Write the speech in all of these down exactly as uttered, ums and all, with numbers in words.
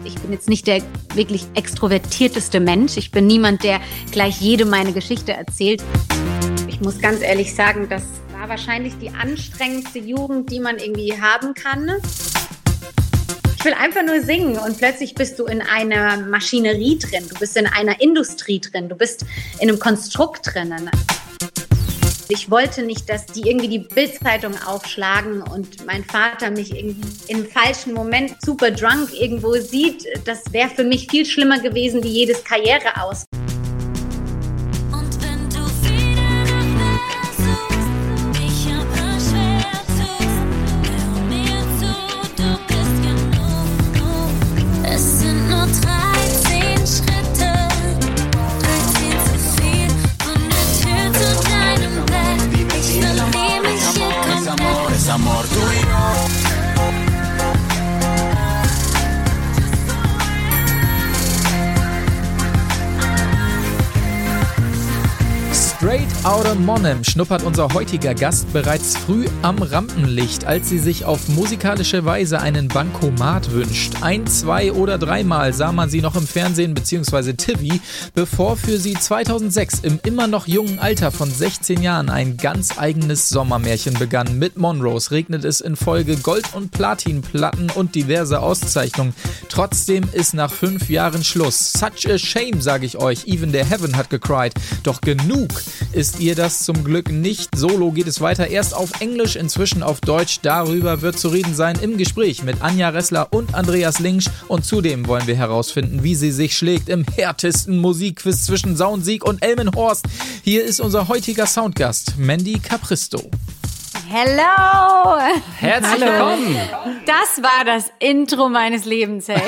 Ich bin jetzt nicht der wirklich extrovertierteste Mensch. Ich bin niemand, der gleich jedem meine Geschichte erzählt. Ich muss ganz ehrlich sagen, das war wahrscheinlich die anstrengendste Jugend, die man irgendwie haben kann. Ich will einfach nur singen und plötzlich bist du in einer Maschinerie drin, du bist in einer Industrie drin, du bist in einem Konstrukt drinnen. Ich wollte nicht, dass die irgendwie die Bild-Zeitung aufschlagen und mein Vater mich irgendwie im falschen Moment super drunk irgendwo sieht. Das wäre für mich viel schlimmer gewesen wie jedes Karriere aus. Amor, tú y yo. Straight Outta Monnem schnuppert unser heutiger Gast bereits früh am Rampenlicht, als sie sich auf musikalische Weise einen Bankomat wünscht. Ein, zwei oder dreimal sah man sie noch im Fernsehen bzw. T V, bevor für sie zweitausendsechs im immer noch jungen Alter von sechzehn Jahren ein ganz eigenes Sommermärchen begann. Mit Monrose regnet es in Folge Gold- und Platinplatten und diverse Auszeichnungen. Trotzdem ist nach fünf Jahren Schluss. Such a shame, sage ich euch. Even the Heaven hat gecried. Doch genug ist ihr das zum Glück nicht. Solo geht es weiter, erst auf Englisch, inzwischen auf Deutsch. Darüber wird zu reden sein im Gespräch mit Anja Ressler und Andreas Linksch. Und zudem wollen wir herausfinden, wie sie sich schlägt im härtesten Musikquiz zwischen Soundsieg und Elmenhorst. Hier ist unser heutiger Soundgast, Mandy Capristo. Hello! Herzlich Hallo. willkommen! Das war das Intro meines Lebens, hey.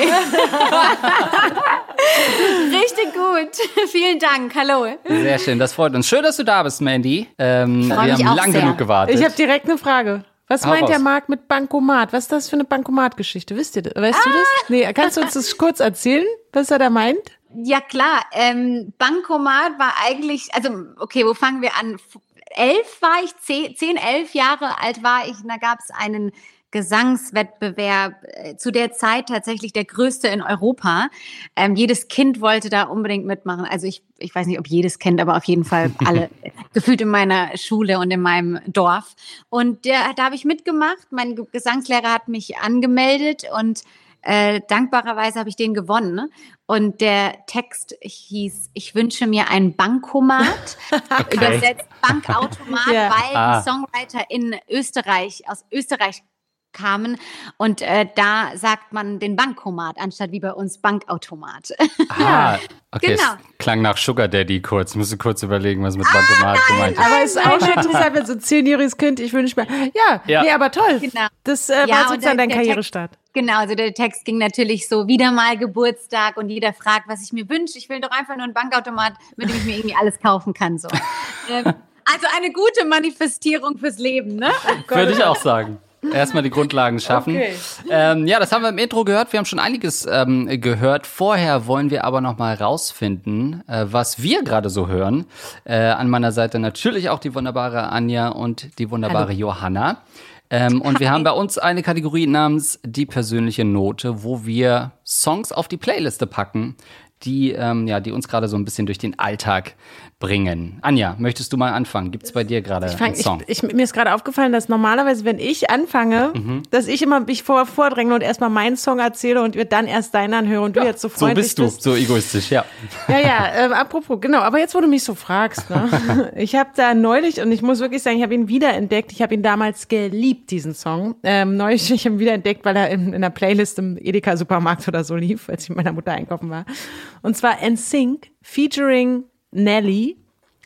Richtig gut. Vielen Dank. Hallo. Sehr schön, das freut uns. Schön, dass du da bist, Mandy. Ähm, wir haben lang sehr. genug gewartet. Ich habe direkt eine Frage. Was Hau meint raus. der Marc mit Bankomat? Was ist das für eine Bankomat-Geschichte? Wisst ihr das? Weißt Ah. du das? Nee, kannst du uns das kurz erzählen, was er da meint? Ja klar, ähm, Bankomat war eigentlich, also okay, wo fangen wir an? Elf war ich, zehn, zehn, elf Jahre alt war ich, und da gab es einen Gesangswettbewerb, äh, zu der Zeit tatsächlich der größte in Europa. Ähm, jedes Kind wollte da unbedingt mitmachen. Also ich, ich weiß nicht, ob jedes kennt, aber auf jeden Fall alle gefühlt in meiner Schule und in meinem Dorf. Und der, da habe ich mitgemacht. Mein Ge- Gesangslehrer hat mich angemeldet und äh, dankbarerweise habe ich den gewonnen. Und der Text hieß, ich wünsche mir ein Bankomat, Okay. übersetzt Bankautomat, Ja. weil Ah. die Songwriter in Österreich, aus Österreich kamen und äh, da sagt man den Bankomat, anstatt wie bei uns Bankautomat. Ah, okay, Genau. es klang nach Sugar Daddy kurz. Musst du kurz überlegen, was mit Bankomat gemeint ist. Aber es ist auch schon interessant, wenn so ein zehnjähriges Kind, ich wünsche mir, ja, Ja. nee, aber toll. Genau. Das äh, Ja, war und sozusagen der- dein der Karrierestart. Genau, also der Text ging natürlich so, wieder mal Geburtstag und jeder fragt, was ich mir wünsche. Ich will doch einfach nur einen Bankautomat, mit dem ich mir irgendwie alles kaufen kann. So. Ähm, also eine gute Manifestierung fürs Leben, ne? Würde ich auch sagen. Erstmal die Grundlagen schaffen. Okay. Ähm, ja, das haben wir im Intro gehört. Wir haben schon einiges ähm, gehört. Vorher wollen wir aber noch mal rausfinden, äh, was wir gerade so hören. Äh, an meiner Seite natürlich auch die wunderbare Anja und die wunderbare Hallo. Johanna. Ähm, und wir haben bei uns eine Kategorie namens die persönliche Note, wo wir Songs auf die Playliste packen, die, ähm, ja, die uns gerade so ein bisschen durch den Alltag bringen. Anja, möchtest du mal anfangen? Gibt's bei dir gerade Ich fang, einen Song? ich, ich, mir ist gerade aufgefallen, dass normalerweise, wenn ich anfange, Mhm. dass ich immer mich vor, vordränge und erstmal meinen Song erzähle und wir dann erst deinen anhören und du jetzt so so freundlich bist du, so egoistisch, ja. Ja, ja, äh, apropos, genau, aber jetzt, wo du mich so fragst, ne? Ich habe da neulich, und ich muss wirklich sagen, ich habe ihn wiederentdeckt, ich habe ihn damals geliebt, diesen Song. Ähm, neulich, ich habe ihn wiederentdeckt, weil er in, in einer Playlist im Edeka-Supermarkt oder so lief, als ich mit meiner Mutter einkaufen war. Und zwar N Sync featuring Nelly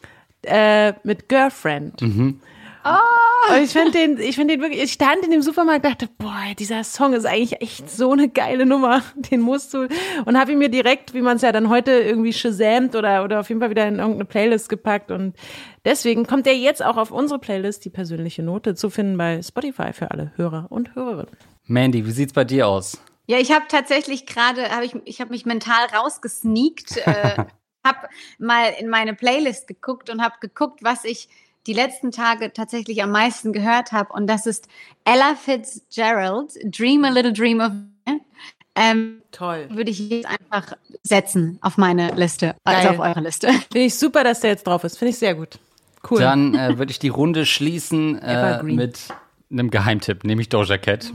äh, mit Girlfriend. Oh. Und ich finde den, ich finde den wirklich, ich stand in dem Supermarkt und dachte, boah, dieser Song ist eigentlich echt so eine geile Nummer, den musst du, und habe ihn mir direkt, wie man es ja dann heute irgendwie shazamt oder, oder auf jeden Fall wieder in irgendeine Playlist gepackt, und deswegen kommt der jetzt auch auf unsere Playlist, die persönliche Note, zu finden bei Spotify für alle Hörer und Hörerinnen. Mandy, wie sieht's bei dir aus? Ja, ich habe tatsächlich gerade, habe ich, ich habe mich mental rausgesneakt, äh, habe mal in meine Playlist geguckt und habe geguckt, was ich die letzten Tage tatsächlich am meisten gehört habe, und das ist Ella Fitzgerald, Dream a Little Dream of Me. Ähm, Toll. Würde ich jetzt einfach setzen auf meine Liste, also Geil. auf eure Liste. Finde ich super, dass der jetzt drauf ist. Finde ich sehr gut. Cool. Dann äh, würde ich die Runde schließen äh, Evergreen. mit einem Geheimtipp, nämlich Doja Cat.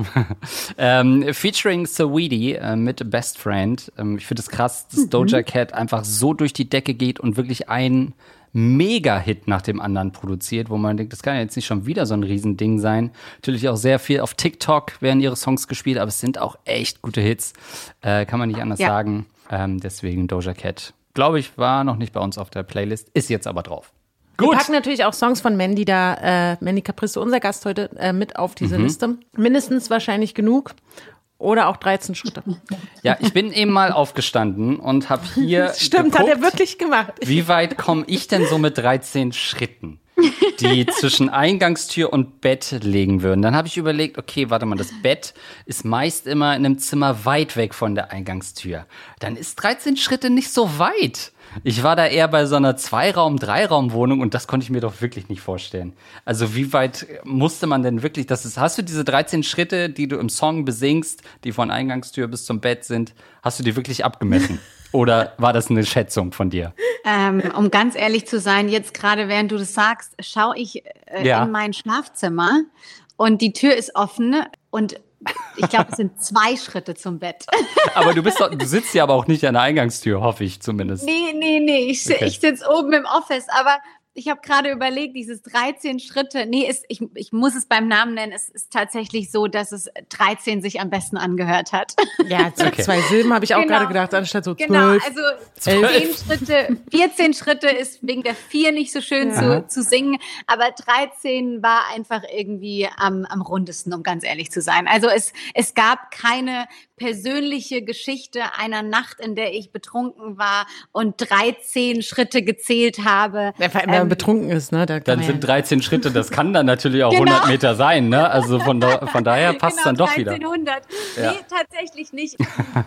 ähm, featuring Saweetie äh, mit Best Friend. Ähm, ich finde es krass, dass mhm. Doja Cat einfach so durch die Decke geht und wirklich ein Mega-Hit nach dem anderen produziert, wo man denkt, das kann ja jetzt nicht schon wieder so ein Riesending sein. Natürlich auch sehr viel auf TikTok werden ihre Songs gespielt, aber es sind auch echt gute Hits. Äh, kann man nicht anders ja. sagen. Ähm, deswegen Doja Cat. Glaube ich, war noch nicht bei uns auf der Playlist, ist jetzt aber drauf. Gut. Wir packen natürlich auch Songs von Mandy da, äh, Mandy Capristo, unser Gast heute, äh, mit auf diese mhm. Liste. Mindestens wahrscheinlich genug. Oder auch dreizehn Schritte. Ja, ich bin eben mal aufgestanden und habe hier Stimmt, geguckt, hat er wirklich gemacht. Wie weit komme ich denn so mit dreizehn Schritten, die zwischen Eingangstür und Bett liegen würden? Dann habe ich überlegt, okay, warte mal, das Bett ist meist immer in einem Zimmer weit weg von der Eingangstür. Dann ist dreizehn Schritte nicht so weit. Ich war da eher bei so einer Zweiraum-, Dreiraum-Wohnung und das konnte ich mir doch wirklich nicht vorstellen. Also wie weit musste man denn wirklich, das ist, hast du diese dreizehn Schritte, die du im Song besingst, die von Eingangstür bis zum Bett sind, hast du die wirklich abgemessen? Oder war das eine Schätzung von dir? Ähm, um ganz ehrlich zu sein, jetzt gerade während du das sagst, schaue ich äh, ja. in mein Schlafzimmer und die Tür ist offen und ich glaube, es sind zwei Schritte zum Bett. Aber du bist doch, du sitzt ja aber auch nicht an der Eingangstür, hoffe ich zumindest. Nee, nee, nee, ich, Okay. ich sitze oben im Office, aber ich habe gerade überlegt, dieses dreizehn Schritte, nee, ist, ich, ich muss es beim Namen nennen, es ist tatsächlich so, dass es dreizehn sich am besten angehört hat. Ja, zu Okay. zwei Silben habe ich auch Genau. gerade gedacht, anstatt so zwölf. Genau, also Zwölf. zehn Schritte, vierzehn Schritte ist wegen der vier nicht so schön Ja. zu, zu singen, aber dreizehn war einfach irgendwie am, am rundesten, um ganz ehrlich zu sein. Also es, es gab keine persönliche Geschichte einer Nacht, in der ich betrunken war und dreizehn Schritte gezählt habe. Ja, vor allem, wenn man betrunken ist, ne? Da kann Dann man sind ja. dreizehn Schritte, das kann dann natürlich auch Genau. hundert Meter sein, ne? Also von, da, von daher passt genau, dann doch wieder. dreizehnhundert. Ja. Nee, tatsächlich nicht.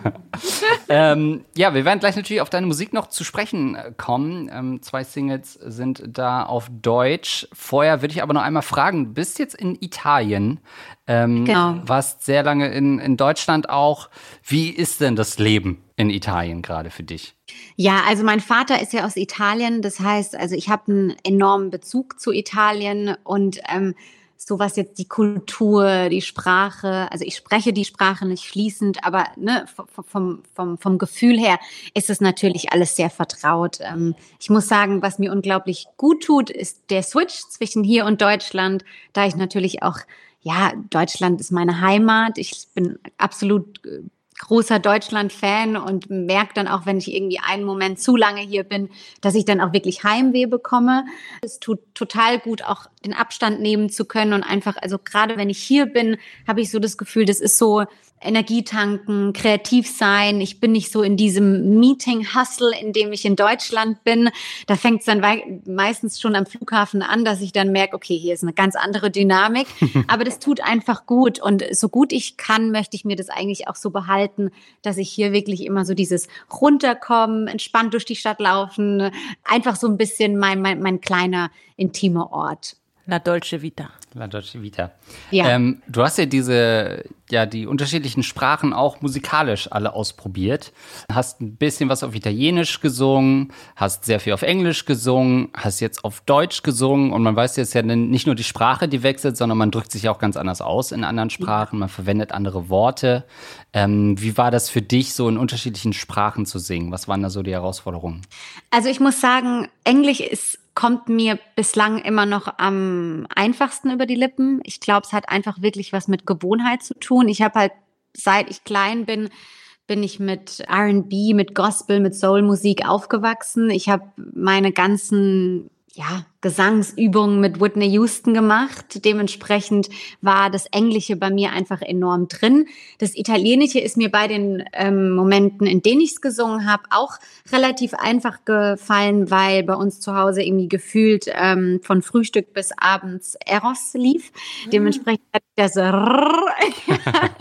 Ähm, ja, wir werden gleich natürlich auf deine Musik noch zu sprechen äh, kommen. Ähm, zwei Singles sind da auf Deutsch. Vorher würde ich aber noch einmal fragen, du bist jetzt in Italien, ähm, Genau. warst sehr lange in, in Deutschland auch. Wie ist denn das Leben in Italien gerade für dich? Ja, also mein Vater ist ja aus Italien. Das heißt, also ich habe einen enormen Bezug zu Italien und ähm, so was jetzt die Kultur, die Sprache, also ich spreche die Sprache nicht fließend, aber ne, vom, vom, vom, vom Gefühl her ist es natürlich alles sehr vertraut. Ähm, ich muss sagen, was mir unglaublich gut tut, ist der Switch zwischen hier und Deutschland, da ich natürlich auch, ja, Deutschland ist meine Heimat. Ich bin absolut äh, großer Deutschland-Fan und merke dann auch, wenn ich irgendwie einen Moment zu lange hier bin, dass ich dann auch wirklich Heimweh bekomme. Es tut total gut, auch den Abstand nehmen zu können und einfach, also gerade wenn ich hier bin, habe ich so das Gefühl, das ist so Energie tanken, kreativ sein. Ich bin nicht so in diesem Meeting-Hustle, in dem ich in Deutschland bin. Da fängt es dann wei- meistens schon am Flughafen an, dass ich dann merke, okay, hier ist eine ganz andere Dynamik. Aber das tut einfach gut. Und so gut ich kann, möchte ich mir das eigentlich auch so behalten, dass ich hier wirklich immer so dieses Runterkommen, entspannt durch die Stadt laufen, einfach so ein bisschen mein, mein, mein kleiner, intimer Ort. La Dolce Vita. La Dolce Vita. Ja. Ähm, du hast ja diese, ja, die unterschiedlichen Sprachen auch musikalisch alle ausprobiert. Hast ein bisschen was auf Italienisch gesungen, hast sehr viel auf Englisch gesungen, hast jetzt auf Deutsch gesungen und man weiß jetzt ja nicht nur die Sprache, die wechselt, sondern man drückt sich auch ganz anders aus in anderen Sprachen, man verwendet andere Worte. Ähm, wie war das für dich, so in unterschiedlichen Sprachen zu singen? Was waren da so die Herausforderungen? Also ich muss sagen, Englisch ist kommt mir bislang immer noch am einfachsten über die Lippen. Ich glaube, es hat einfach wirklich was mit Gewohnheit zu tun. Ich habe halt, seit ich klein bin, bin ich mit R and B, mit Gospel, mit Soulmusik aufgewachsen. Ich habe meine ganzen ja, Gesangsübungen mit Whitney Houston gemacht. Dementsprechend war das Englische bei mir einfach enorm drin. Das Italienische ist mir bei den ähm, Momenten, in denen ich es gesungen habe, auch relativ einfach gefallen, weil bei uns zu Hause irgendwie gefühlt ähm, von Frühstück bis abends Eros lief. Dementsprechend hat das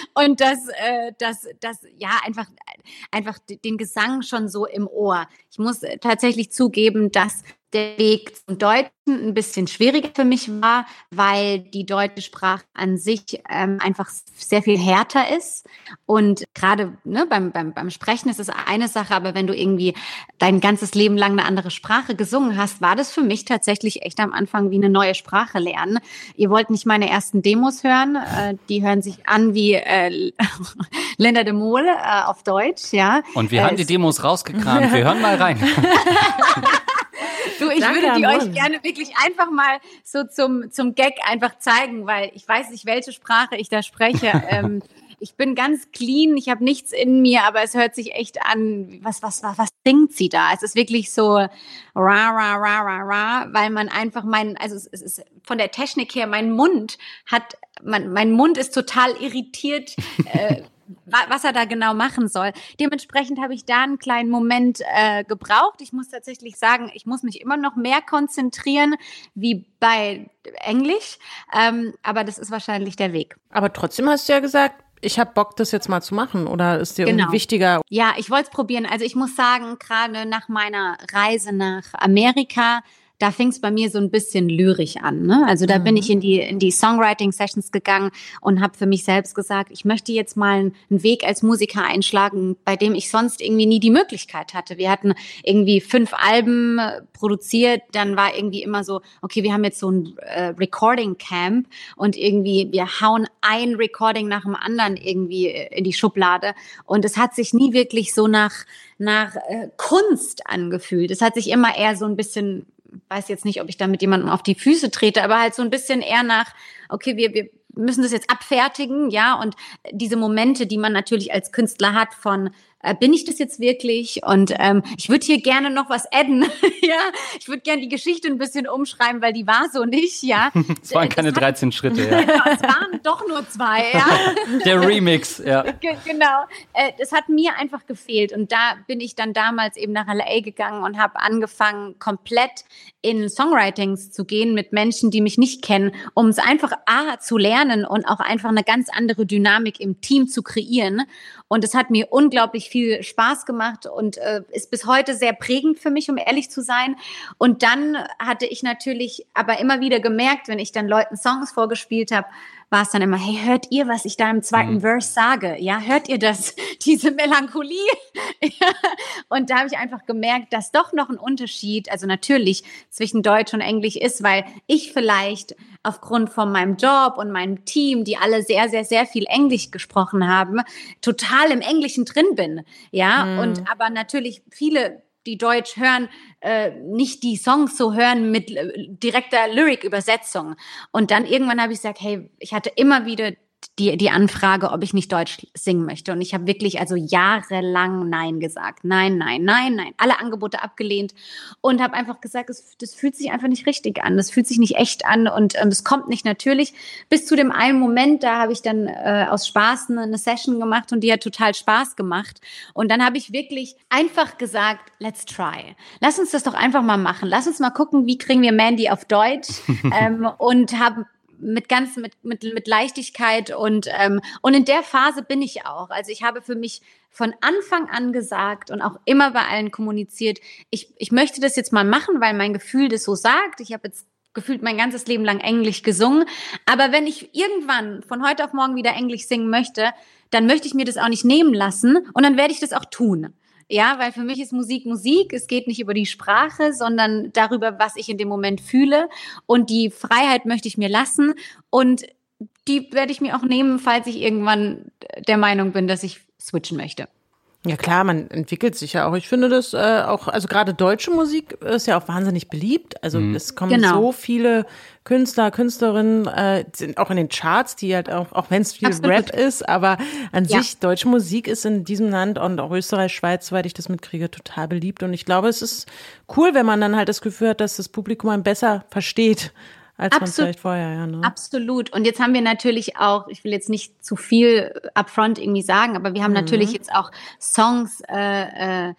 und das, äh, das, das, ja, einfach, einfach den Gesang schon so im Ohr. Ich muss tatsächlich zugeben, dass der Weg zum Deutschen ein bisschen schwieriger für mich war, weil die deutsche Sprache an sich ähm, einfach sehr viel härter ist. Und gerade ne, beim, beim, beim Sprechen ist es eine Sache, aber wenn du irgendwie dein ganzes Leben lang eine andere Sprache gesungen hast, war das für mich tatsächlich echt am Anfang wie eine neue Sprache lernen. Ihr wollt nicht meine ersten Demos hören, äh, die hören sich an wie äh, Linda de Mol äh, auf Deutsch, ja. Und wir äh, haben die Demos rausgekramt, wir hören mal rein. Du, ich Danke, würde die Mann. euch gerne wirklich einfach mal so zum, zum Gag einfach zeigen, weil ich weiß nicht, welche Sprache ich da spreche. ähm, ich bin ganz clean, ich habe nichts in mir, aber es hört sich echt an, was, was, was, was singt sie da? Es ist wirklich so ra, ra, ra, ra, ra, weil man einfach mein, also es, es ist von der Technik her, mein Mund hat, mein, mein Mund ist total irritiert, äh, was er da genau machen soll. Dementsprechend habe ich da einen kleinen Moment äh, gebraucht. Ich muss tatsächlich sagen, ich muss mich immer noch mehr konzentrieren wie bei Englisch, ähm, aber das ist wahrscheinlich der Weg. Aber trotzdem hast du ja gesagt, ich habe Bock, das jetzt mal zu machen, oder ist dir Genau. irgendwie wichtiger? Ja, ich wollte es probieren. Also ich muss sagen, gerade nach meiner Reise nach Amerika, da fing es bei mir so ein bisschen lyrisch an. Ne? Also da mhm. bin ich in die in die Songwriting-Sessions gegangen und habe für mich selbst gesagt, ich möchte jetzt mal einen Weg als Musiker einschlagen, bei dem ich sonst irgendwie nie die Möglichkeit hatte. Wir hatten irgendwie fünf Alben produziert, dann war irgendwie immer so, okay, wir haben jetzt so ein äh, Recording-Camp und irgendwie wir hauen ein Recording nach dem anderen irgendwie in die Schublade und es hat sich nie wirklich so nach nach äh, Kunst angefühlt. Es hat sich immer eher so ein bisschen, weiß jetzt nicht, ob ich da mit jemandem auf die Füße trete, aber halt so ein bisschen eher nach, okay, wir, wir müssen das jetzt abfertigen, ja, und diese Momente, die man natürlich als Künstler hat von, äh, bin ich das jetzt wirklich? Und ähm, ich würde hier gerne noch was adden, ja, ich würde gerne die Geschichte ein bisschen umschreiben, weil die war so nicht, ja. Es waren keine das hat, dreizehn Schritte, ja. Genau, es waren doch nur zwei, ja. Der Remix, ja. Ge- Genau, äh, das hat mir einfach gefehlt und da bin ich dann damals eben nach L A gegangen und habe angefangen, komplett in Songwritings zu gehen mit Menschen, die mich nicht kennen, um es einfach A, zu lernen und auch einfach eine ganz andere Dynamik im Team zu kreieren. Und es hat mir unglaublich viel Spaß gemacht und äh, ist bis heute sehr prägend für mich, um ehrlich zu sein. Und dann hatte ich natürlich aber immer wieder gemerkt, wenn ich dann Leuten Songs vorgespielt habe, war es dann immer, hey, hört ihr, was ich da im zweiten mhm. Verse sage? Ja, hört ihr das? Diese Melancholie? Ja. Und da habe ich einfach gemerkt, dass doch noch ein Unterschied, also natürlich zwischen Deutsch und Englisch ist, weil ich vielleicht aufgrund von meinem Job und meinem Team, die alle sehr, sehr, sehr viel Englisch gesprochen haben, total im Englischen drin bin. Ja, mhm. und aber natürlich viele, die Deutsch hören, äh, nicht die Songs so hören mit äh, direkter Lyric-Übersetzung. Und dann irgendwann habe ich gesagt, hey, ich hatte immer wieder die die Anfrage, ob ich nicht Deutsch singen möchte. Und ich habe wirklich also jahrelang Nein gesagt. Nein, nein, nein, nein. Alle Angebote abgelehnt und habe einfach gesagt, das, das fühlt sich einfach nicht richtig an. Das fühlt sich nicht echt an und es ähm, kommt nicht natürlich. Bis zu dem einen Moment, da habe ich dann äh, aus Spaß eine, eine Session gemacht und die hat total Spaß gemacht. Und dann habe ich wirklich einfach gesagt, let's try. Lass uns das doch einfach mal machen. Lass uns mal gucken, wie kriegen wir Mandy auf Deutsch ähm, und haben mit ganz mit mit mit Leichtigkeit und ähm, und in der Phase bin ich auch. Also ich habe für mich von Anfang an gesagt und auch immer bei allen kommuniziert, ich ich möchte das jetzt mal machen, weil mein Gefühl das so sagt. Ich habe jetzt gefühlt mein ganzes Leben lang Englisch gesungen, aber wenn ich irgendwann von heute auf morgen wieder Englisch singen möchte, dann möchte ich mir das auch nicht nehmen lassen und dann werde ich das auch tun. Ja, weil für mich ist Musik Musik. Es geht nicht über die Sprache, sondern darüber, was ich in dem Moment fühle. Und die Freiheit möchte ich mir lassen. Und die werde ich mir auch nehmen, falls ich irgendwann der Meinung bin, dass ich switchen möchte. Ja klar, man entwickelt sich ja auch. Ich finde das äh, auch, also gerade deutsche Musik ist ja auch wahnsinnig beliebt. Also mhm. es kommen genau. so viele Künstler, Künstlerinnen, äh, sind auch in den Charts, die halt auch, auch wenn es viel Absolut. Rap ist, aber an ja. sich, deutsche Musik ist in diesem Land und auch Österreich, Schweiz, soweit ich das mitkriege, total beliebt. Und ich glaube, es ist cool, wenn man dann halt das Gefühl hat, dass das Publikum einen besser versteht, als man vielleicht vorher, ja. Ne? Absolut. Und jetzt haben wir natürlich auch, ich will jetzt nicht zu viel upfront irgendwie sagen, aber wir haben mhm. natürlich jetzt auch Songs äh, äh,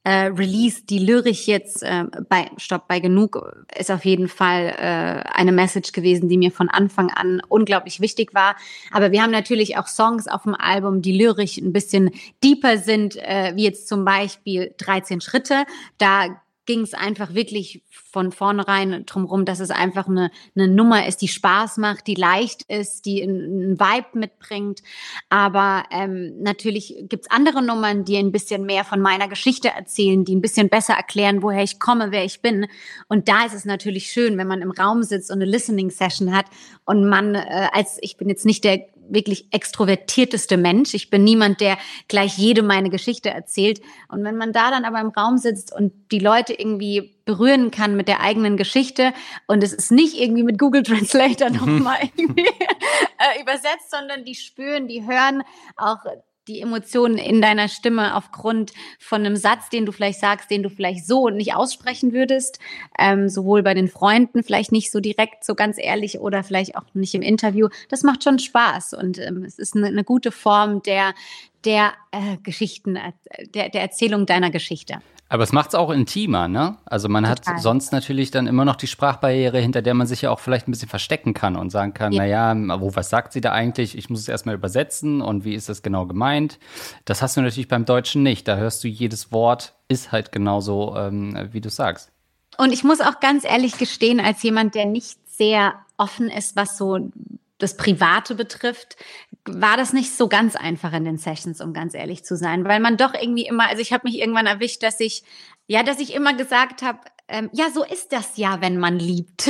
äh, Release. Die Lyrik jetzt äh, bei Stopp, bei Genug ist auf jeden Fall äh, eine Message gewesen, die mir von Anfang an unglaublich wichtig war. Aber wir haben natürlich auch Songs auf dem Album, die lyrisch ein bisschen deeper sind, äh, wie jetzt zum Beispiel dreizehn Schritte. Da ging es einfach wirklich von vornherein drumherum, dass es einfach eine, eine Nummer ist, die Spaß macht, die leicht ist, die einen Vibe mitbringt. Aber ähm, natürlich gibt's andere Nummern, die ein bisschen mehr von meiner Geschichte erzählen, die ein bisschen besser erklären, woher ich komme, wer ich bin. Und da ist es natürlich schön, wenn man im Raum sitzt und eine Listening-Session hat und man, äh, als ich bin jetzt nicht der wirklich extrovertierteste Mensch. Ich bin niemand, der gleich jedem meine Geschichte erzählt. Und wenn man da dann aber im Raum sitzt und die Leute irgendwie berühren kann mit der eigenen Geschichte und es ist nicht irgendwie mit Google Translator nochmal irgendwie äh, übersetzt, sondern die spüren, die hören auch die Emotionen in deiner Stimme aufgrund von einem Satz, den du vielleicht sagst, den du vielleicht so nicht aussprechen würdest, ähm, sowohl bei den Freunden, vielleicht nicht so direkt, so ganz ehrlich oder vielleicht auch nicht im Interview. Das macht schon Spaß und ähm, es ist eine, eine gute Form der, der äh, Geschichten, der, der Erzählung deiner Geschichte. Aber es macht es auch intimer, ne? Also man Total. Hat sonst natürlich dann immer noch die Sprachbarriere, hinter der man sich ja auch vielleicht ein bisschen verstecken kann und sagen kann, ja. naja, wo, was sagt sie da eigentlich? Ich muss es erstmal übersetzen und wie ist das genau gemeint? Das hast du natürlich beim Deutschen nicht. Da hörst du jedes Wort, ist halt genauso, ähm, wie du sagst. Und ich muss auch ganz ehrlich gestehen, als jemand, der nicht sehr offen ist, was so das Private betrifft, war das nicht so ganz einfach in den Sessions, um ganz ehrlich zu sein, weil man doch irgendwie immer, also ich habe mich irgendwann erwischt, dass ich, ja, dass ich immer gesagt habe, ähm, ja, so ist das ja, wenn man liebt.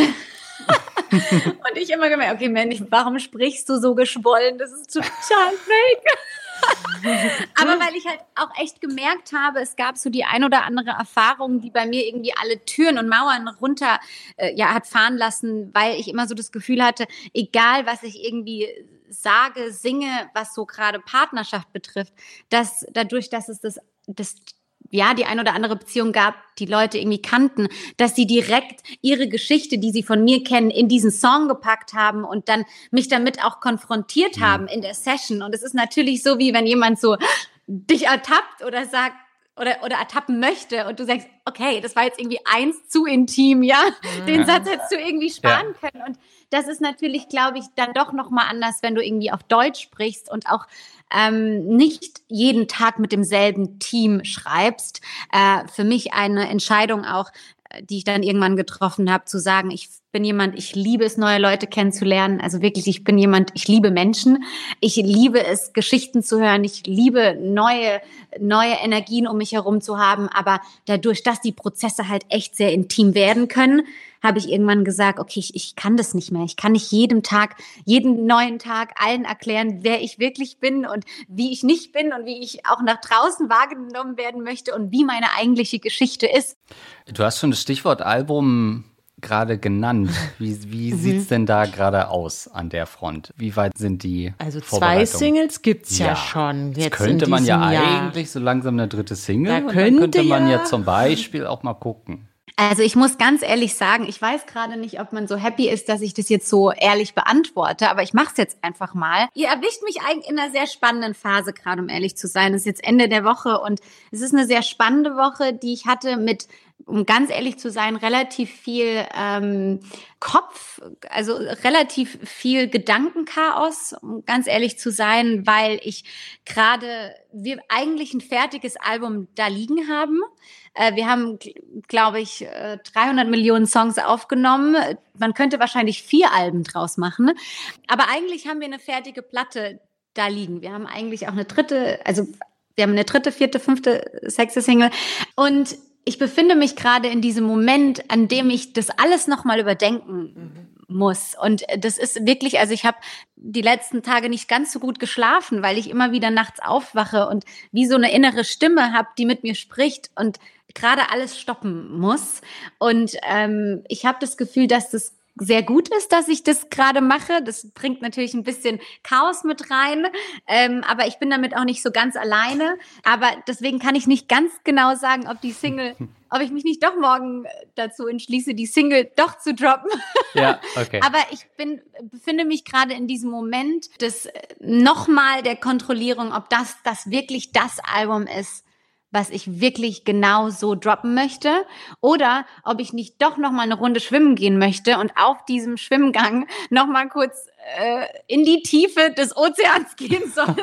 Und ich immer gemerkt, okay, Mensch, warum sprichst du so geschwollen? Das ist total fake. Aber weil ich halt auch echt gemerkt habe, es gab so die ein oder andere Erfahrung, die bei mir irgendwie alle Türen und Mauern runter äh, ja, hat fahren lassen, weil ich immer so das Gefühl hatte, egal was ich irgendwie sage, singe, was so gerade Partnerschaft betrifft, dass dadurch, dass es das, das ja, die ein oder andere Beziehung gab, die Leute irgendwie kannten, dass sie direkt ihre Geschichte, die sie von mir kennen, in diesen Song gepackt haben und dann mich damit auch konfrontiert haben in der Session. Und es ist natürlich so, wie wenn jemand so dich ertappt oder sagt, oder, oder ertappen möchte und du sagst, okay, das war jetzt irgendwie eins zu intim, ja, den Satz hättest du irgendwie sparen ja. können. Und das ist natürlich, glaube ich, dann doch nochmal anders, wenn du irgendwie auf Deutsch sprichst und auch ähm, nicht jeden Tag mit demselben Team schreibst. Äh, für mich eine Entscheidung auch, die ich dann irgendwann getroffen habe, zu sagen, ich bin jemand, ich liebe es, neue Leute kennenzulernen. Also wirklich, ich bin jemand, ich liebe Menschen. Ich liebe es, Geschichten zu hören. Ich liebe neue, neue Energien um mich herum zu haben. Aber dadurch, dass die Prozesse halt echt sehr intim werden können, habe ich irgendwann gesagt, okay, ich, ich kann das nicht mehr. Ich kann nicht jedem Tag, jeden neuen Tag allen erklären, wer ich wirklich bin und wie ich nicht bin und wie ich auch nach draußen wahrgenommen werden möchte und wie meine eigentliche Geschichte ist. Du hast schon das Stichwort Album gerade genannt. Wie, wie mhm. sieht's denn da gerade aus an der Front? Wie weit sind die Also zwei Singles gibt's ja, ja schon. Jetzt das könnte man ja Jahr. eigentlich so langsam eine dritte Single da und könnte dann könnte man ja, ja zum Beispiel auch mal gucken. Also ich muss ganz ehrlich sagen, ich weiß gerade nicht, ob man so happy ist, dass ich das jetzt so ehrlich beantworte, aber ich mache es jetzt einfach mal. Ihr erwischt mich eigentlich in einer sehr spannenden Phase gerade, um ehrlich zu sein. Es ist jetzt Ende der Woche und es ist eine sehr spannende Woche, die ich hatte mit, um ganz ehrlich zu sein, relativ viel ähm, Kopf, also relativ viel Gedankenchaos, um ganz ehrlich zu sein, weil ich gerade, wir eigentlich ein fertiges Album da liegen haben. Wir haben, glaube ich, dreihundert Millionen Songs aufgenommen. Man könnte wahrscheinlich vier Alben draus machen. Aber eigentlich haben wir eine fertige Platte da liegen. Wir haben eigentlich auch eine dritte, also wir haben eine dritte, vierte, fünfte, sechste Single. Und ich befinde mich gerade in diesem Moment, an dem ich das alles nochmal überdenken muss. Und das ist wirklich, also ich habe die letzten Tage nicht ganz so gut geschlafen, weil ich immer wieder nachts aufwache und wie so eine innere Stimme habe, die mit mir spricht und gerade alles stoppen muss. Und ähm, ich habe das Gefühl, dass das sehr gut ist, dass ich das gerade mache. Das bringt natürlich ein bisschen Chaos mit rein, ähm, aber ich bin damit auch nicht so ganz alleine. Aber deswegen kann ich nicht ganz genau sagen, ob die Single, ob ich mich nicht doch morgen dazu entschließe, die Single doch zu droppen. Ja, okay. Aber ich bin, befinde mich gerade in diesem Moment des nochmal der Kontrollierung, ob das, das wirklich das Album ist, was ich wirklich genau so droppen möchte oder ob ich nicht doch noch mal eine Runde schwimmen gehen möchte und auf diesem Schwimmgang noch mal kurz äh, in die Tiefe des Ozeans gehen soll.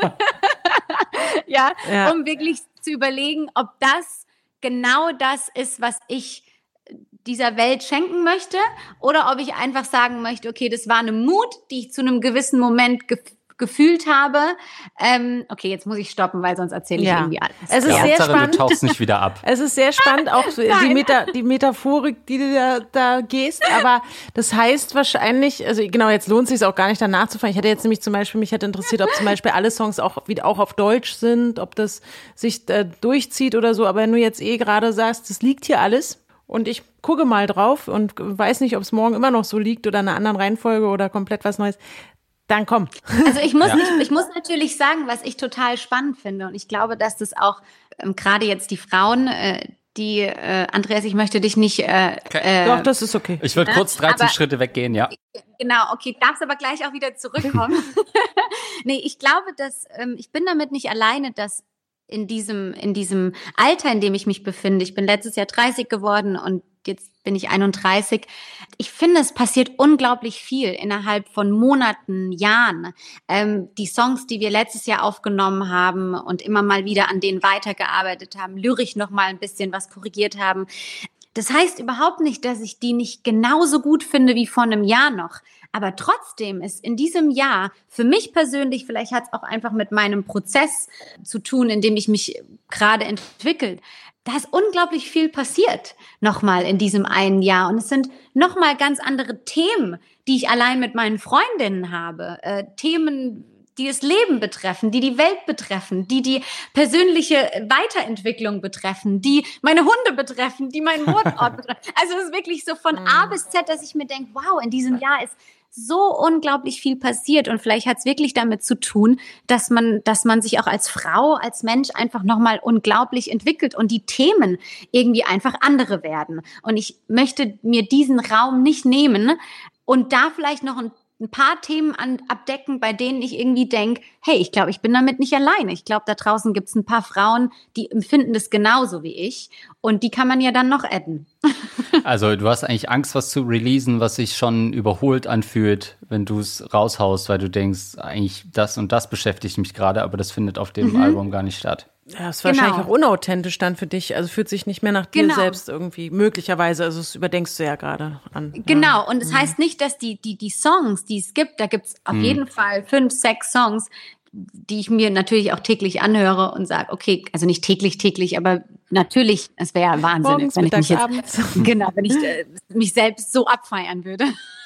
ja, Ja. um wirklich zu überlegen, ob das genau das ist, was ich dieser Welt schenken möchte oder ob ich einfach sagen möchte, okay, das war eine Mut, die ich zu einem gewissen Moment ge- gefühlt habe. Ähm, okay, jetzt muss ich stoppen, weil sonst erzähle ich Ja. irgendwie alles. Es ist Ja, sehr Hauptsache, spannend. du tauchst nicht wieder ab. Es ist sehr spannend, auch so die, Meta, die Metaphorik, die du da, da gehst. Aber das heißt wahrscheinlich, also genau, jetzt lohnt es sich auch gar nicht danach zu fahren. Ich hätte jetzt nämlich zum Beispiel, mich hätte interessiert, ob zum Beispiel alle Songs auch wieder auch auf Deutsch sind, ob das sich äh, durchzieht oder so. Aber wenn du jetzt eh gerade sagst, das liegt hier alles und ich gucke mal drauf und weiß nicht, ob es morgen immer noch so liegt oder in einer anderen Reihenfolge oder komplett was Neues, dann komm. Also ich muss Ja. nicht, ich muss natürlich sagen, was ich total spannend finde und ich glaube, dass das auch ähm, gerade jetzt die Frauen, äh, die äh, Andreas, ich möchte dich nicht äh, äh, Doch, das ist okay. Ich würde kurz dreizehn aber- Schritte weggehen, ja. Genau, okay, darfst aber gleich auch wieder zurückkommen. nee, ich glaube, dass ähm, ich bin damit nicht alleine, dass in diesem in diesem Alter, in dem ich mich befinde, ich bin letztes Jahr dreißig geworden und jetzt bin ich einunddreißig. Ich finde, es passiert unglaublich viel innerhalb von Monaten, Jahren. Ähm, die Songs, die wir letztes Jahr aufgenommen haben und immer mal wieder an denen weitergearbeitet haben, lyrisch noch mal ein bisschen was korrigiert haben. Das heißt überhaupt nicht, dass ich die nicht genauso gut finde wie vor einem Jahr noch. Aber trotzdem ist in diesem Jahr für mich persönlich, vielleicht hat es auch einfach mit meinem Prozess zu tun, in dem ich mich gerade entwickelt, da ist unglaublich viel passiert nochmal in diesem einen Jahr. Und es sind nochmal ganz andere Themen, die ich allein mit meinen Freundinnen habe. Äh, Themen, die das Leben betreffen, die die Welt betreffen, die die persönliche Weiterentwicklung betreffen, die meine Hunde betreffen, die meinen Wohnort betreffen. Also es ist wirklich so von A bis Z, dass ich mir denke, wow, in diesem Jahr ist so unglaublich viel passiert und vielleicht hat es wirklich damit zu tun, dass man, dass man sich auch als Frau, als Mensch einfach nochmal unglaublich entwickelt und die Themen irgendwie einfach andere werden. Und ich möchte mir diesen Raum nicht nehmen und da vielleicht noch ein ein paar Themen an, abdecken, bei denen ich irgendwie denke, hey, ich glaube, ich bin damit nicht alleine. Ich glaube, da draußen gibt es ein paar Frauen, die empfinden das genauso wie ich. Und die kann man ja dann noch adden. Also du hast eigentlich Angst, was zu releasen, was sich schon überholt anfühlt, wenn du es raushaust, weil du denkst, eigentlich das und das beschäftigt mich gerade, aber das findet auf dem Mhm. Album gar nicht statt. Ja, ist Genau. wahrscheinlich auch unauthentisch dann für dich. Also fühlt sich nicht mehr nach dir Genau. selbst irgendwie möglicherweise. Also das überdenkst du ja gerade an. Genau, und es heißt nicht, dass die, die, die Songs, die es gibt, da gibt es auf jeden Fall fünf, sechs Songs, die ich mir natürlich auch täglich anhöre und sage, okay, also nicht täglich, täglich, aber natürlich, es wäre ja wahnsinnig, Morgens, wenn ich mich jetzt, mittags, genau, wenn ich äh, mich selbst so abfeiern würde.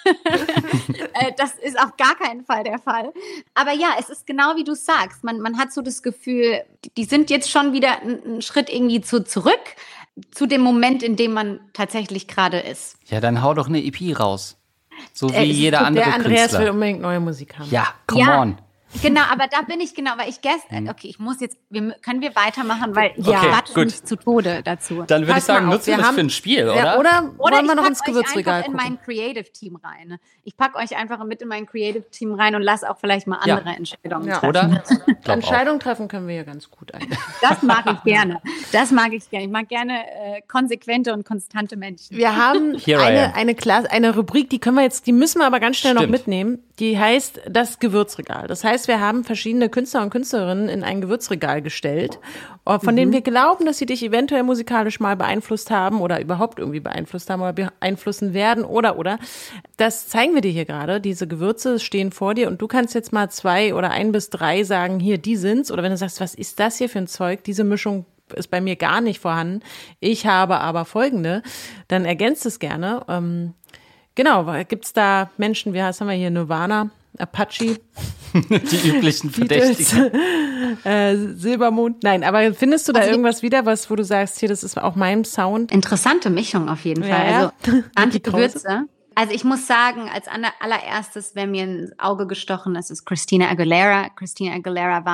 äh, das ist auf gar keinen Fall der Fall. Aber ja, es ist genau wie du sagst. Man, man hat so das Gefühl, die sind jetzt schon wieder einen Schritt irgendwie zu zurück zu dem Moment, in dem man tatsächlich gerade ist. Ja, dann hau doch eine E P raus. So wie Äh, es jeder andere Der Andreas will Künstler. unbedingt neue Musik haben. Ja, come Ja. on. Genau, aber da bin ich genau, weil ich gestern, okay, ich muss jetzt, wir, können wir weitermachen, weil ich Okay, quatsche gut. mich zu Tode dazu. Dann würde ich Pass mal sagen, auf, nutzen wir wir das haben- für ein Spiel, oder? Ja, oder Oder wollen wir ich noch pack ins euch Gewürzregal einfach in gucken? mein Creative-Team rein. Ich packe euch einfach mit in mein Creative-Team rein und lasse auch vielleicht mal Ja. andere Entscheidungen Ja. treffen. Oder? Glaub auch. Entscheidung treffen können wir ja ganz gut eigentlich. Das mag ich gerne. Das mag ich gerne. Ich mag gerne äh, konsequente und konstante Menschen. Wir haben Here I am. eine, eine, Klasse, eine Rubrik, die können wir jetzt, die müssen wir aber ganz schnell noch Stimmt. mitnehmen. Die heißt das Gewürzregal. Das heißt, wir haben verschiedene Künstler und Künstlerinnen in ein Gewürzregal gestellt, von denen wir glauben, dass sie dich eventuell musikalisch mal beeinflusst haben oder überhaupt irgendwie beeinflusst haben oder beeinflussen werden oder, oder. Das zeigen wir dir hier gerade. Diese Gewürze stehen vor dir und du kannst jetzt mal zwei oder ein bis drei sagen, hier, die sind's. Oder wenn du sagst, was ist das hier für ein Zeug? Diese Mischung ist bei mir gar nicht vorhanden. Ich habe aber folgende. Dann ergänzt es gerne. Ähm, genau, gibt's da Menschen, wie heißt, haben wir hier Nirvana, Apache, Die üblichen Verdächtigen. Beatles, äh, Silbermond. Nein, aber findest du da Also- irgendwas wieder, was, wo du sagst, hier, das ist auch mein Sound? Interessante Mischung auf jeden Ja, Fall. ja. Also Die Krause. Gewürze. Also ich muss sagen, als aller- allererstes, wer mir ins Auge gestochen ist, ist Christina Aguilera. Christina Aguilera war mein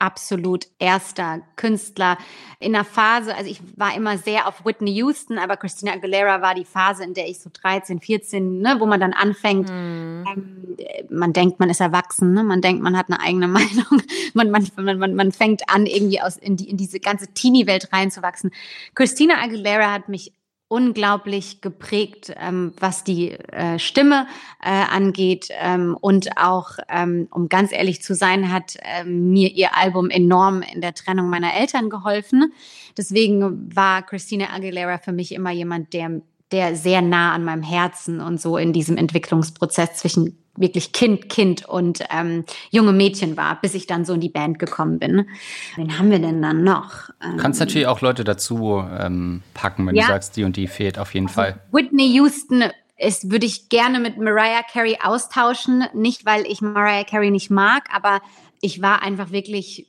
absolut erster Künstler in der Phase, also ich war immer sehr auf Whitney Houston, aber Christina Aguilera war die Phase, in der ich so dreizehn, vierzehn, ne, wo man dann anfängt, mhm. ähm, man denkt, man ist erwachsen, ne? Man denkt, man hat eine eigene Meinung, man, man, man, man fängt an, irgendwie aus, in, die, in diese ganze Teenie-Welt reinzuwachsen. Christina Aguilera hat mich unglaublich geprägt, ähm, was die äh, Stimme äh, angeht ähm, und auch, ähm, um ganz ehrlich zu sein, hat ähm, mir ihr Album enorm in der Trennung meiner Eltern geholfen. Deswegen war Christina Aguilera für mich immer jemand, der, der sehr nah an meinem Herzen und so in diesem Entwicklungsprozess zwischen wirklich Kind, Kind und ähm, junge Mädchen war, bis ich dann so in die Band gekommen bin. Wen haben wir denn dann noch? Du kannst ähm, natürlich auch Leute dazu ähm, packen, wenn ja. du sagst, die und die fehlt auf jeden also, Fall. Whitney Houston ist, würde ich gerne mit Mariah Carey austauschen. Nicht, weil ich Mariah Carey nicht mag, aber ich war einfach wirklich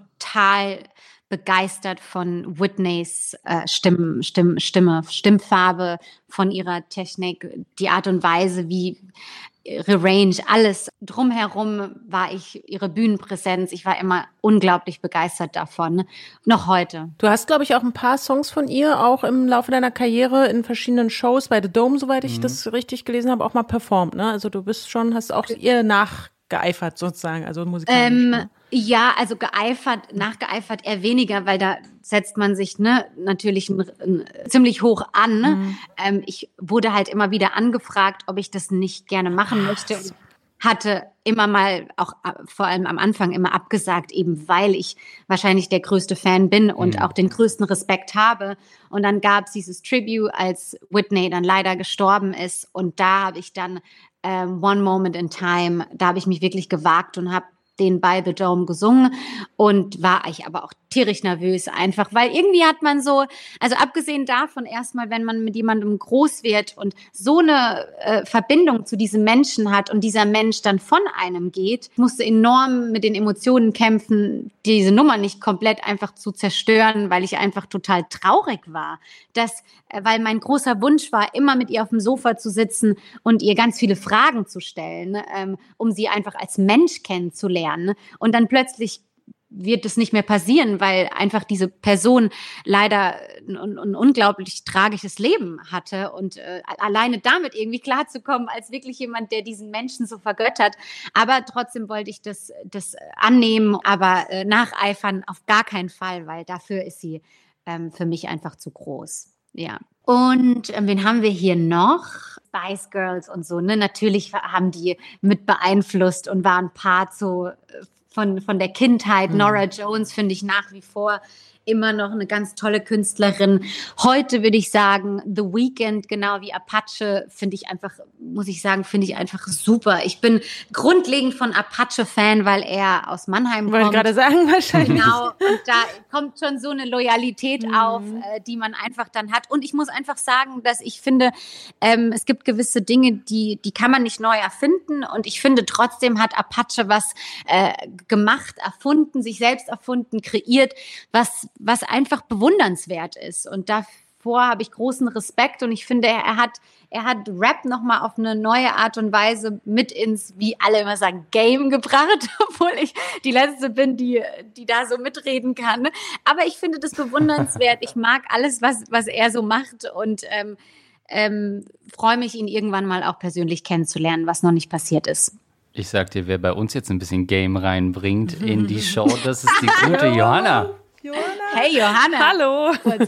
total begeistert von Whitneys äh, Stimm, Stimm, Stimme, Stimmfarbe, von ihrer Technik, die Art und Weise, wie ihre Range, alles drumherum war ich, ihre Bühnenpräsenz, ich war immer unglaublich begeistert davon, noch heute. Du hast, glaube ich, auch ein paar Songs von ihr auch im Laufe deiner Karriere in verschiedenen Shows bei The Dome, soweit ich mhm. das richtig gelesen habe, auch mal performt, ne? Also du bist schon, hast auch ihr nachgeeifert sozusagen, also musikalisch. Ähm, ne? Ja, also geeifert, nachgeeifert eher weniger, weil da setzt man sich ne natürlich n, n, ziemlich hoch an. Mhm. Ähm, ich wurde halt immer wieder angefragt, ob ich das nicht gerne machen möchte. Und hatte immer mal, auch vor allem am Anfang, immer abgesagt, eben weil ich wahrscheinlich der größte Fan bin und mhm. auch den größten Respekt habe. Und dann gab es dieses Tribute, als Whitney dann leider gestorben ist. Und da habe ich dann ähm, One Moment in Time, da habe ich mich wirklich gewagt und habe den bei The Dome gesungen und war ich aber auch tierisch nervös einfach, weil irgendwie hat man so, also abgesehen davon erstmal, wenn man mit jemandem groß wird und so eine äh, Verbindung zu diesem Menschen hat und dieser Mensch dann von einem geht, musste enorm mit den Emotionen kämpfen, diese Nummer nicht komplett einfach zu zerstören, weil ich einfach total traurig war, dass, äh, weil mein großer Wunsch war, immer mit ihr auf dem Sofa zu sitzen und ihr ganz viele Fragen zu stellen, ähm, um sie einfach als Mensch kennenzulernen. Und dann plötzlich wird es nicht mehr passieren, weil einfach diese Person leider ein, ein unglaublich tragisches Leben hatte und äh, alleine damit irgendwie klarzukommen als wirklich jemand, der diesen Menschen so vergöttert. Aber trotzdem wollte ich das, das annehmen, aber äh, nacheifern auf gar keinen Fall, weil dafür ist sie ähm, für mich einfach zu groß. Ja. Und äh, wen haben wir hier noch? Spice Girls und so, ne? Natürlich haben die mit beeinflusst und waren Part so von, von der Kindheit. Mhm. Norah Jones finde ich nach wie vor immer noch eine ganz tolle Künstlerin. Heute würde ich sagen, The Weeknd, genau wie Apache, finde ich einfach, muss ich sagen, finde ich einfach super. Ich bin grundlegend von Apache-Fan, weil er aus Mannheim kommt. Wollte ich gerade sagen, wahrscheinlich. Genau, und da kommt schon so eine Loyalität mhm. auf, äh, die man einfach dann hat. Und ich muss einfach sagen, dass ich finde, ähm, es gibt gewisse Dinge, die, die kann man nicht neu erfinden. Und ich finde, trotzdem hat Apache was äh, gemacht, erfunden, sich selbst erfunden, kreiert, was was einfach bewundernswert ist. Und davor habe ich großen Respekt. Und ich finde, er hat, er hat Rap nochmal auf eine neue Art und Weise mit ins, wie alle immer sagen, Game gebracht, obwohl ich die Letzte bin, die, die da so mitreden kann. Aber ich finde das bewundernswert. Ich mag alles, was, was er so macht und ähm, ähm, freue mich, ihn irgendwann mal auch persönlich kennenzulernen, was noch nicht passiert ist. Ich sag dir, wer bei uns jetzt ein bisschen Game reinbringt in die Show, das ist die gute Johanna. Johanna. Hey Johanna. Hallo.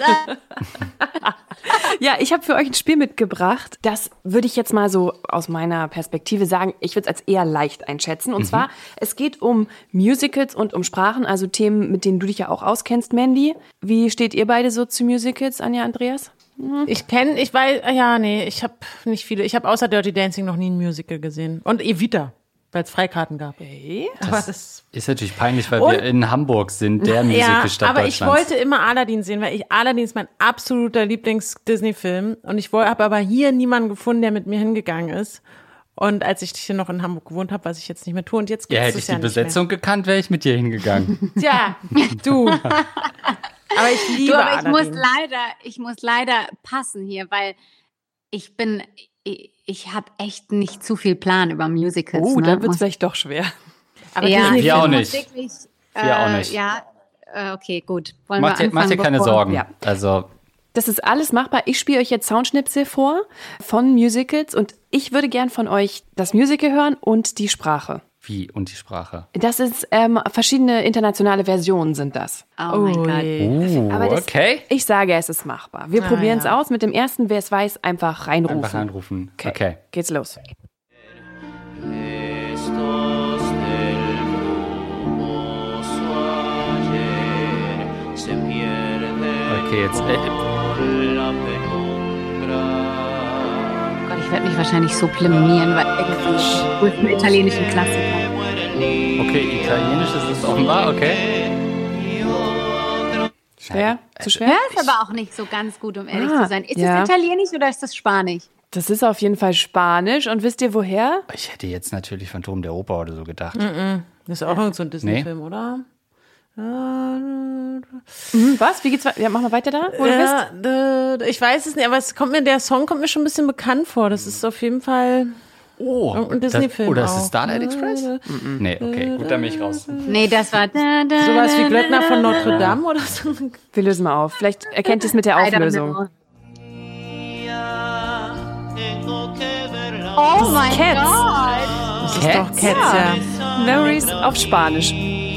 Ja, ich habe für euch ein Spiel mitgebracht. Das würde ich jetzt mal so aus meiner Perspektive sagen, ich würde es als eher leicht einschätzen. Und mhm. zwar, es geht um Musicals und um Sprachen, also Themen, mit denen du dich ja auch auskennst, Mandy. Wie steht ihr beide so zu Musicals, Anja, Andreas? Mhm. Ich kenne, ich weiß, ja, nee, ich habe nicht viele. Ich habe außer Dirty Dancing noch nie ein Musical gesehen. Und Evita. Weil es Freikarten gab. Hey, aber das, das ist natürlich peinlich, weil wir in Hamburg sind, der Musicalstadt ja, aber Deutschlands. Ich wollte immer Aladdin sehen, weil ich Aladdin ist mein absoluter Lieblings-Disney-Film. Und ich habe aber hier niemanden gefunden, der mit mir hingegangen ist. Und als ich hier noch in Hamburg gewohnt habe, was ich jetzt nicht mehr tue. Und jetzt ja, hätte ich ja die Besetzung mehr. gekannt, wäre ich mit dir hingegangen. Tja, du. Aber ich liebe du, aber Aladdin. Ich muss leider, ich muss leider passen hier, weil ich bin... Ich, Ich habe echt nicht zu viel Plan über Musicals. Oh, ne? dann wird es vielleicht doch schwer. Aber ja, wir auch nicht. Wirklich, Wir auch nicht. Ja, äh, okay, gut. Wollen Macht wir dir, macht dir keine bevor- Sorgen. Ja. Also, Das ist alles machbar. Ich spiele euch jetzt Soundschnipsel vor von Musicals und ich würde gern von euch das Musical hören und die Sprache. wie und die Sprache? Das ist, ähm, verschiedene internationale Versionen sind das. Oh mein Gott. Uh, Aber das, okay. Ich sage, es ist machbar. Wir Ah, probieren es ja. aus. Mit dem ersten, wer es weiß, einfach reinrufen. Einfach anrufen. Okay. Okay. Geht's los. Okay, jetzt. Äh, Gott, ich werde mich wahrscheinlich so blamieren, weil irgendwie mit einem italienischen Klassiker. okay, Italienisch ist es offenbar, okay. Schwer? Zu schwer? Ja, ist aber auch nicht so ganz gut, um ehrlich Ah, zu sein. Ist ja. es Italienisch oder ist das Spanisch? Das ist auf jeden Fall Spanisch. Und wisst ihr woher? Ich hätte jetzt natürlich Phantom der Oper oder so gedacht. Das ist auch irgend so ein Disney-Film, oder? Hm, was? Wie geht's weiter? Ja, mach mal weiter da, wo du bist. Ja, äh, ich weiß es nicht, aber es kommt mir, der Song kommt mir schon ein bisschen bekannt vor. Das ist auf jeden Fall Oh, irgendein Disney-Film. Oder ist es auch. Starlight Express? Mhm. Nee, okay, gut, da bin ich raus. Nee, das war da, da, Sowas wie da, Glöckner da, von da. Notre Dame oder so. Wir lösen mal auf. Vielleicht erkennt ihr es mit der I don't Auflösung. know. Oh mein Cats. Gott. Das ist doch Cats, ja. Memories auf Spanisch.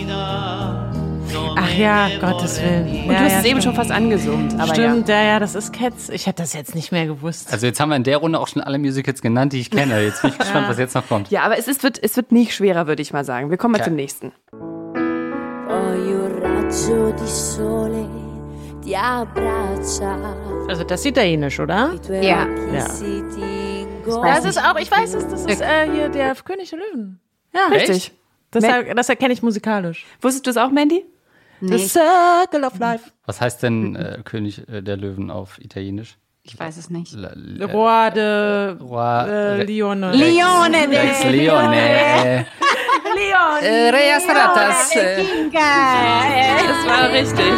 Ach ja, Gottes Willen. Und ja, du hast ja, es eben stimmt. schon fast angesummt. Aber Stimmt, ja. ja, das ist Cats. Ich hätte das jetzt nicht mehr gewusst. Also jetzt haben wir in der Runde auch schon alle Musicals genannt, die ich kenne. Jetzt bin ich gespannt, was jetzt noch kommt. ja. Ja, aber es, ist, wird, es wird nicht schwerer, würde ich mal sagen. Wir kommen mal Okay. zum nächsten. Poi un raggio di sole ti abbraccia. Also das ist italienisch, oder? I tuoi Ja. occhi Ja. si tingono. Das ist auch, ich weiß es, das ist äh, hier der König der Löwen. Ja, Richtig. Das, Ma- das erkenne ich musikalisch. Wusstest du es auch, Mandy? The Nee, Circle of Life. Was heißt denn äh, König äh, der Löwen auf Italienisch? ich weiß es nicht. La, Le Roi de Roi, äh, Re- Lione. Leone, Rex Leone. Leon. Äh, Re Stratas. Äh, Das war richtig.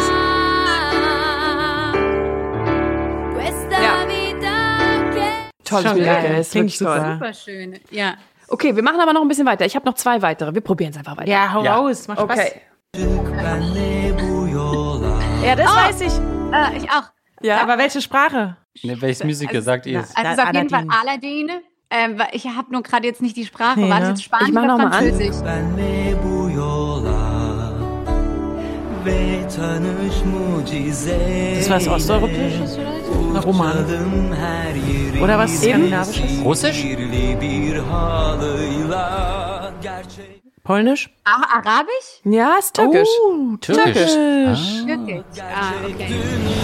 Questa Ja. vita che Tolles Schon Musical. geil. Ist Klingt wirklich toll. super. Super schön. Ja. Okay, wir machen aber noch ein bisschen weiter. Ich habe noch zwei weitere. Wir probieren es einfach weiter. Ja, hau Ja. raus, macht Spaß. Okay. Ja, das weiß ich. Äh, ich auch. Ja. Aber welche Sprache? ne, welches Musical sagt ihr es? Also es ist auf jeden Aladdin. Fall Aladdin. Ähm, weil ich habe nur gerade jetzt nicht die Sprache. Nee, War das ne? jetzt Spanisch Ich mach oder noch mal an. Französisch? Das war was Osteuropäisches vielleicht? Ein Roman. Oder was Skandinavisches? Russisch? Polnisch? Auch Arabisch? Ja, ist türkisch. Oh, Türkisch. Wirklich? Ah, okay.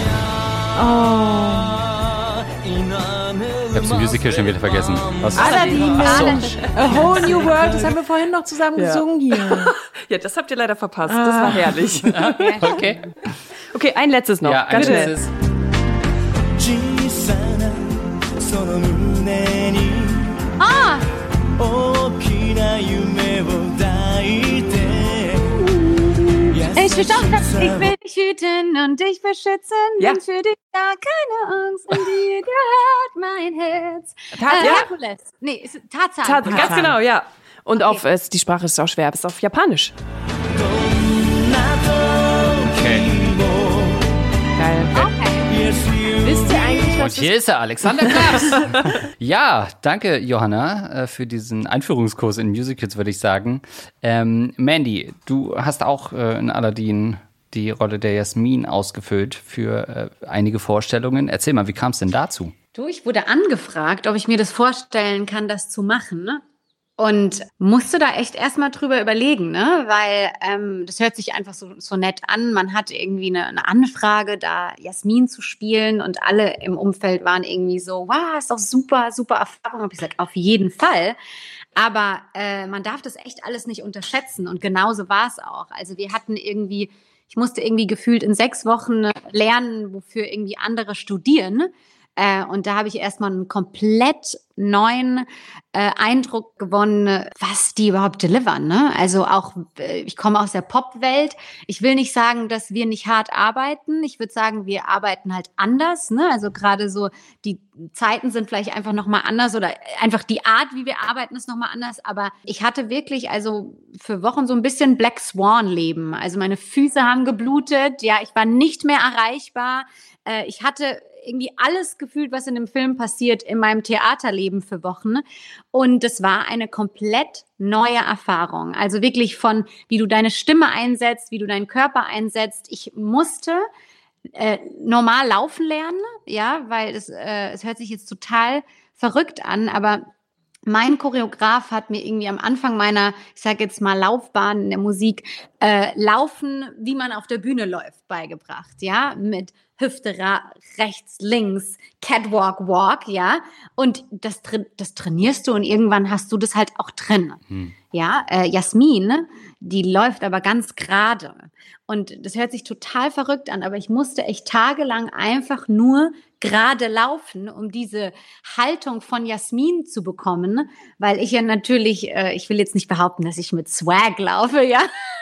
Ich hab's im Musical schon wieder vergessen. Was? Aladdin. Ach so. A Whole New World, das haben wir vorhin noch zusammen Ja. gesungen hier. Ja, das habt ihr leider verpasst. Das war herrlich. Okay. Okay, ein letztes noch. Ja, ein Ganz schnell. letztes. Ah! Ich will doch, dass ich will dich hüten und dich beschützen. Ja. Denn für dich da keine Angst. Und dir gehört mein Herz. Tarzan? Äh, Herkules. Nee, ist Tarzan. Tat, ganz Tarzan. genau, ja. Und auf, äh, die Sprache ist auch schwer, aber es ist auf Japanisch. Okay. Geil. Okay. Wisst ihr eigentlich, Und was hier ist er, Alexander Klaps. Ja, danke, Johanna, äh, für diesen Einführungskurs in Musicals, würde ich sagen. Ähm, Mandy, du hast auch äh, in Aladdin die Rolle der Jasmin ausgefüllt für äh, einige Vorstellungen. Erzähl mal, wie kam es denn dazu? Du, ich wurde angefragt, ob ich mir das vorstellen kann, das zu machen, ne? Und musste da echt erstmal drüber überlegen, ne? Weil ähm, das hört sich einfach so, so nett an. Man hat irgendwie eine, eine Anfrage, da Jasmin zu spielen und alle im Umfeld waren irgendwie so, wow, ist doch super, super Erfahrung. Hab ich gesagt, auf jeden Fall. Aber äh, man darf das echt alles nicht unterschätzen und genauso war es auch. Also wir hatten irgendwie, ich musste irgendwie gefühlt in sechs Wochen lernen, wofür irgendwie andere studieren. Äh, und da habe ich erstmal einen komplett neuen äh, Eindruck gewonnen, was die überhaupt delivern. Ne? Also auch, äh, ich komme aus der Popwelt. Ich will nicht sagen, dass wir nicht hart arbeiten. Ich würde sagen, wir arbeiten halt anders. Ne? Also gerade so, die Zeiten sind vielleicht einfach nochmal anders oder einfach die Art, wie wir arbeiten, ist nochmal anders. Aber ich hatte wirklich also für Wochen so ein bisschen Black Swan-Leben. Also meine Füße haben geblutet. Ja, ich war nicht mehr erreichbar. Äh, ich hatte irgendwie alles gefühlt, was in dem Film passiert, in meinem Theaterleben für Wochen. Und es war eine komplett neue Erfahrung. Also wirklich von, wie du deine Stimme einsetzt, wie du deinen Körper einsetzt. Ich musste äh, normal laufen lernen, ja, weil es, äh, es hört sich jetzt total verrückt an, aber mein Choreograf hat mir irgendwie am Anfang meiner, ich sage jetzt mal Laufbahn in der Musik, äh, Laufen, wie man auf der Bühne läuft, beigebracht, ja, mit Hüfte ra- rechts, links, Catwalk, Walk, ja, und das, das trainierst du und irgendwann hast du das halt auch drin, hm. ja, äh, Jasmin, die läuft aber ganz gerade und das hört sich total verrückt an, aber ich musste echt tagelang einfach nur gerade laufen, um diese Haltung von Jasmin zu bekommen, weil ich ja natürlich, äh, ich will jetzt nicht behaupten, dass ich mit Swag laufe, ja.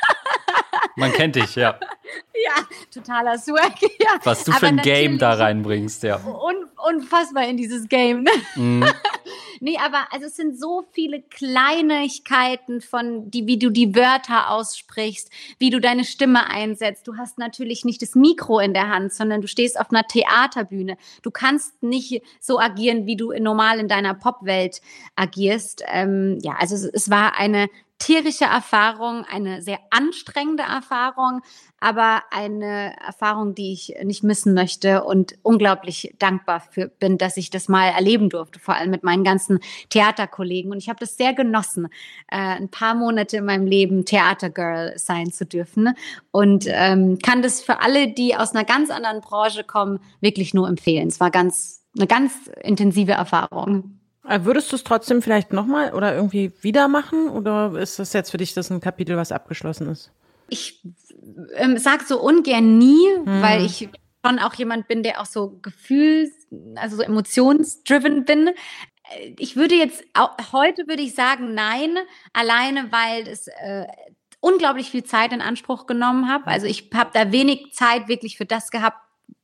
Man kennt dich, ja. Ja, totaler Swag, ja. Was du für ein Game da reinbringst, ja. Un- unfassbar in dieses Game, ne? Mm. Nee, aber also es sind so viele Kleinigkeiten von, die, wie du die Wörter aussprichst, wie du deine Stimme einsetzt. Du hast natürlich nicht das Mikro in der Hand, sondern du stehst auf einer Theaterbühne. Du kannst nicht so agieren, wie du normal in deiner Popwelt agierst. Ähm, ja, also es, es war eine tierische Erfahrung, eine sehr anstrengende Erfahrung, aber eine Erfahrung, die ich nicht missen möchte und unglaublich dankbar für bin, dass ich das mal erleben durfte, vor allem mit meinen ganzen Theaterkollegen. Und ich habe das sehr genossen, äh, ein paar Monate in meinem Leben Theatergirl sein zu dürfen und ähm, kann das für alle, die aus einer ganz anderen Branche kommen, wirklich nur empfehlen. Es war ganz eine ganz intensive Erfahrung. Würdest du es trotzdem vielleicht nochmal oder irgendwie wieder machen? Oder ist das jetzt für dich das ein Kapitel, was abgeschlossen ist? Ich ähm, sage so ungern nie, hm. weil ich schon auch jemand bin, der auch so gefühls-, also so emotionsdriven bin. Ich würde jetzt, auch, heute würde ich sagen nein, alleine weil es äh, unglaublich viel Zeit in Anspruch genommen habe. Also ich habe da wenig Zeit wirklich für das gehabt,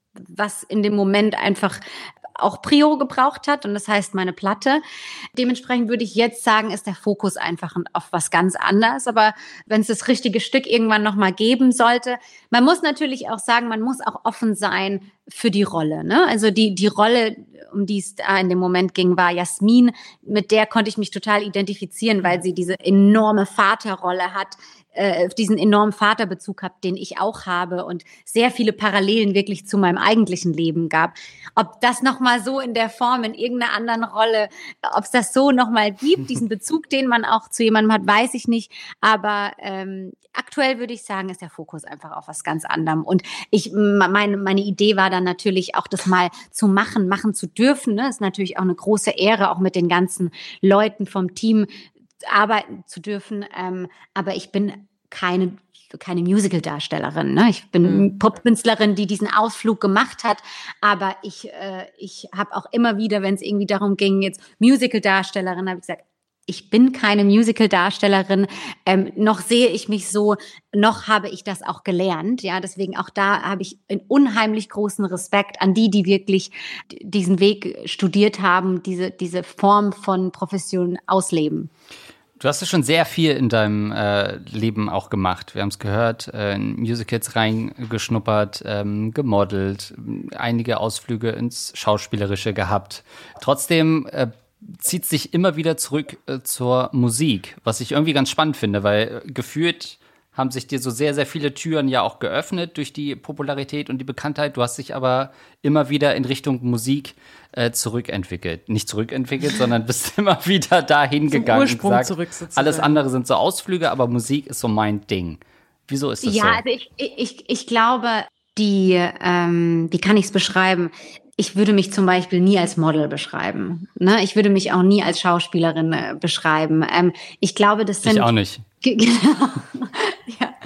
was in dem Moment einfach auch Prio gebraucht hat und das heißt meine Platte. Dementsprechend würde ich jetzt sagen, ist der Fokus einfach auf was ganz anderes. Aber wenn es das richtige Stück irgendwann nochmal geben sollte, man muss natürlich auch sagen, man muss auch offen sein für die Rolle. Ne? Also die die Rolle, um die es da in dem Moment ging, war Jasmin. Mit der konnte ich mich total identifizieren, weil sie diese enorme Vaterrolle hat, äh, diesen enormen Vaterbezug hat, den ich auch habe und sehr viele Parallelen wirklich zu meinem eigentlichen Leben gab. Ob das nochmal so in der Form, in irgendeiner anderen Rolle, ob es das so nochmal gibt, diesen Bezug, den man auch zu jemandem hat, weiß ich nicht. Aber ähm, aktuell würde ich sagen, ist der Fokus einfach auf was ganz anderem. Und ich, meine, meine Idee war dann natürlich auch, das mal zu machen, machen zu dürfen. Ne? Ist natürlich auch eine große Ehre, auch mit den ganzen Leuten vom Team arbeiten zu dürfen. Ähm, aber ich bin keine keine Musical-Darstellerin. Ne? Ich bin mhm. Popkünstlerin, die diesen Ausflug gemacht hat. Aber ich äh, ich habe auch immer wieder, wenn es irgendwie darum ging, jetzt Musical-Darstellerin, habe ich gesagt, ich bin keine Musical-Darstellerin, ähm, noch sehe ich mich so, noch habe ich das auch gelernt. Ja, deswegen auch da habe ich einen unheimlich großen Respekt an die, die wirklich diesen Weg studiert haben, diese diese Form von Profession ausleben. Du hast ja schon sehr viel in deinem äh, Leben auch gemacht. Wir haben es gehört, äh, in Musicals reingeschnuppert, ähm, gemodelt, einige Ausflüge ins Schauspielerische gehabt. Trotzdem äh, zieht sich immer wieder zurück äh, zur Musik, was ich irgendwie ganz spannend finde, weil äh, gefühlt haben sich dir so sehr, sehr viele Türen ja auch geöffnet durch die Popularität und die Bekanntheit. Du hast dich aber immer wieder in Richtung Musik äh, zurückentwickelt. Nicht zurückentwickelt, sondern bist immer wieder dahin Zum gegangen. Ursprung und gesagt, zurück sozusagen. Alles andere sind so Ausflüge, aber Musik ist so mein Ding. Wieso ist das ja, so? Ja, also ich, ich, ich glaube, die, ähm, wie kann ich es beschreiben? Ich würde mich zum Beispiel nie als Model beschreiben. Ne? Ich würde mich auch nie als Schauspielerin äh, beschreiben. Ähm, ich glaube, das sind... Ich auch nicht. Genau. Ja,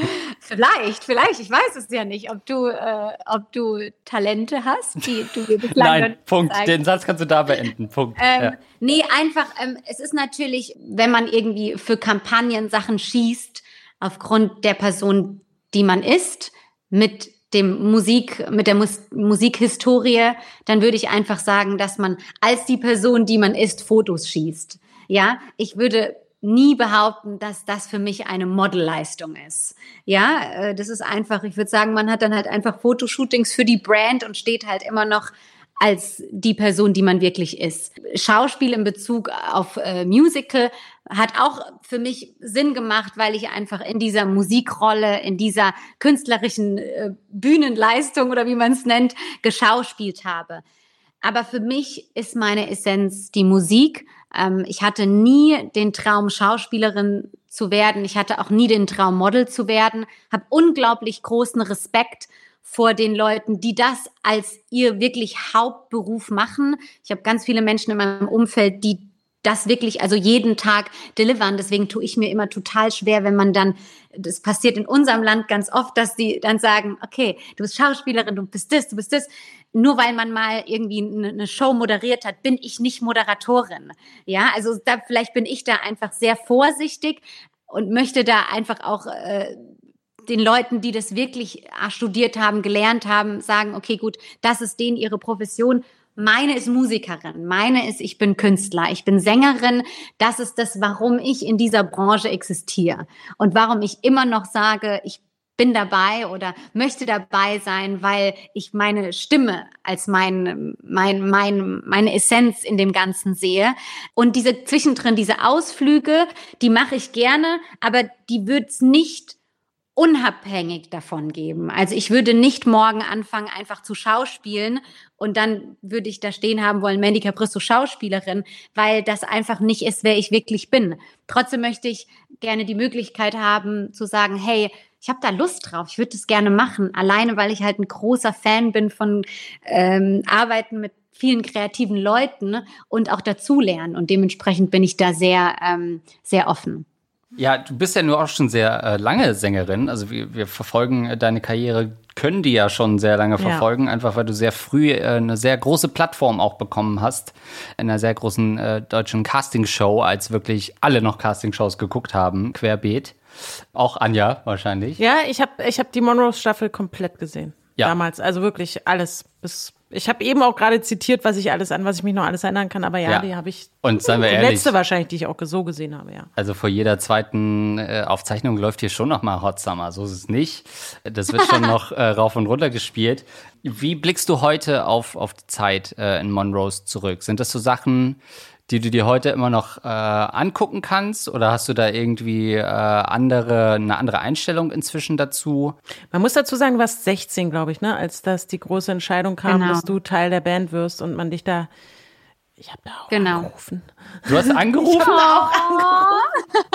Vielleicht, vielleicht. Ich weiß es ja nicht, ob du, äh, ob du Talente hast, die du dir bislang Nein, noch nicht Punkt. gezeigt Den Satz kannst du da beenden. Punkt. Ähm, ja. Nee, einfach, ähm, es ist natürlich, wenn man irgendwie für Kampagnen Sachen schießt, aufgrund der Person, die man ist, mit dem Musik, mit der Mus- Musikhistorie, dann würde ich einfach sagen, dass man als die Person, die man ist, Fotos schießt. Ja, ich würde nie behaupten, dass das für mich eine Modelleistung ist. Ja, äh, das ist einfach, ich würde sagen, man hat dann halt einfach Fotoshootings für die Brand und steht halt immer noch als die Person, die man wirklich ist. Schauspiel in Bezug auf äh, Musical hat auch für mich Sinn gemacht, weil ich einfach in dieser Musikrolle, in dieser künstlerischen äh, Bühnenleistung oder wie man es nennt, geschauspielt habe. Aber für mich ist meine Essenz die Musik. Ähm, ich hatte nie den Traum, Schauspielerin zu werden. Ich hatte auch nie den Traum, Model zu werden. Habe unglaublich großen Respekt vor den Leuten, die das als ihr wirklich Hauptberuf machen. Ich habe ganz viele Menschen in meinem Umfeld, die das wirklich, also jeden Tag delivern. Deswegen tue ich mir immer total schwer, wenn man dann, das passiert in unserem Land ganz oft, dass die dann sagen, okay, du bist Schauspielerin, du bist das, du bist das. Nur weil man mal irgendwie eine Show moderiert hat, bin ich nicht Moderatorin. Ja, also da, vielleicht bin ich da einfach sehr vorsichtig und möchte da einfach auch äh, den Leuten, die das wirklich studiert haben, gelernt haben, sagen, okay, gut, das ist denen ihre Profession. Meine ist Musikerin, meine ist, ich bin Künstler, ich bin Sängerin. Das ist das, warum ich in dieser Branche existiere und warum ich immer noch sage, ich bin dabei oder möchte dabei sein, weil ich meine Stimme als mein, mein, mein, meine Essenz in dem Ganzen sehe. Und diese zwischendrin, diese Ausflüge, die mache ich gerne, aber die wird's nicht unabhängig davon geben. Also ich würde nicht morgen anfangen, einfach zu schauspielen und dann würde ich da stehen haben wollen, Mandy Capristo Schauspielerin, weil das einfach nicht ist, wer ich wirklich bin. Trotzdem möchte ich gerne die Möglichkeit haben, zu sagen, hey, ich habe da Lust drauf, ich würde das gerne machen, alleine weil ich halt ein großer Fan bin von ähm, Arbeiten mit vielen kreativen Leuten und auch dazulernen und dementsprechend bin ich da sehr, ähm, sehr offen. Ja, du bist ja nur auch schon sehr äh, lange Sängerin. Also wir, wir verfolgen äh, deine Karriere, können die ja schon sehr lange verfolgen, ja. Einfach weil du sehr früh äh, eine sehr große Plattform auch bekommen hast. In einer sehr großen äh, deutschen Castingshow, als wirklich alle noch Castingshows geguckt haben, querbeet. Auch Anja wahrscheinlich. Ja, ich habe ich hab die Monroe-Staffel komplett gesehen. Ja. Damals, also wirklich alles bis. Ich habe eben auch gerade zitiert, was ich alles an, was ich mich noch alles erinnern kann, aber ja, ja. die habe ich. Und seien wir die ehrlich, letzte wahrscheinlich, die ich auch so gesehen habe, ja. Also vor jeder zweiten äh, Aufzeichnung läuft hier schon noch mal Hot Summer, so ist es nicht. Das wird schon noch äh, rauf und runter gespielt. Wie blickst du heute auf auf die Zeit äh, in Monroes zurück? Sind das so Sachen, die du dir heute immer noch äh, angucken kannst? Oder hast du da irgendwie äh, andere, eine andere Einstellung inzwischen dazu? Man muss dazu sagen, du warst sechzehn, glaube ich, ne, als das die große Entscheidung kam, genau. dass du Teil der Band wirst und man dich da. Ich habe da auch genau. angerufen. Du hast angerufen? Ich auch angerufen.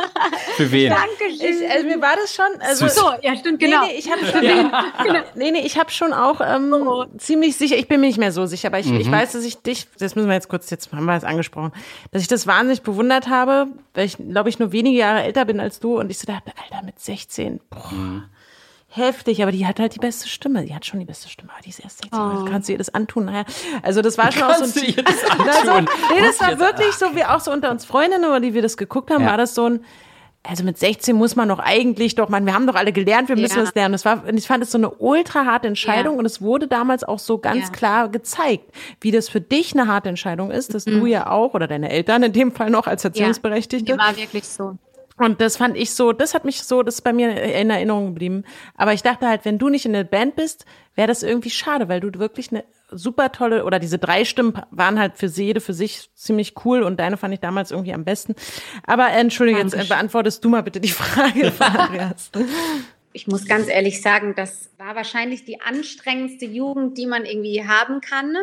Für wen? Dankeschön. Ich, also mir war das schon. Also, so, ja, stimmt, genau. Nee, nee, ich habe schon, ja. nee, nee, ich habe schon auch ähm, oh. ziemlich sicher, ich bin mir nicht mehr so sicher, aber ich, mhm. ich weiß, dass ich dich, das müssen wir jetzt kurz, jetzt haben wir es angesprochen, dass ich das wahnsinnig bewundert habe, weil ich, glaube ich, nur wenige Jahre älter bin als du und ich so dachte, Alter, mit sechzehn, boah. Mhm. Heftig, aber die hat halt die beste Stimme. Die hat schon die beste Stimme, aber die ist erst sechzehn. Oh. Kannst du ihr das antun? Naja, also das war schon auch so ein... Kannst du ihr das antun? Also, nee, das war wirklich so, wie auch so unter uns Freundinnen, über die wir das geguckt haben, ja. war das so ein... Also mit sechzehn muss man doch eigentlich doch, man, wir haben doch alle gelernt, wir müssen ja. das lernen. Das war, ich fand es so eine ultra harte Entscheidung ja. und es wurde damals auch so ganz ja. klar gezeigt, wie das für dich eine harte Entscheidung ist, dass mhm. du ja auch, oder deine Eltern in dem Fall noch als Erziehungsberechtigte. Ja, war wirklich so. Und das fand ich so, das hat mich so, das ist bei mir in Erinnerung geblieben. Aber ich dachte halt, wenn du nicht in der Band bist, wäre das irgendwie schade, weil du wirklich eine super tolle, oder diese drei Stimmen waren halt für jede für sich ziemlich cool und deine fand ich damals irgendwie am besten. Aber äh, entschuldige, jetzt äh, beantwortest du mal bitte die Frage von Andreas. Ich muss ganz ehrlich sagen, das war wahrscheinlich die anstrengendste Jugend, die man irgendwie haben kann.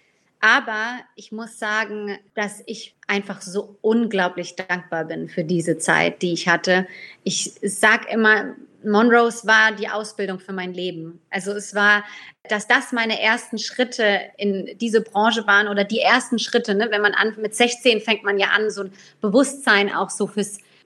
Aber ich muss sagen, dass ich einfach so unglaublich dankbar bin für diese Zeit, die ich hatte. Ich sag immer, Monroes war die Ausbildung für mein Leben. Also es war, dass das meine ersten Schritte in diese Branche waren oder die ersten Schritte, ne? Wenn man an, mit sechzehn fängt man ja an, so ein Bewusstsein auch so fürs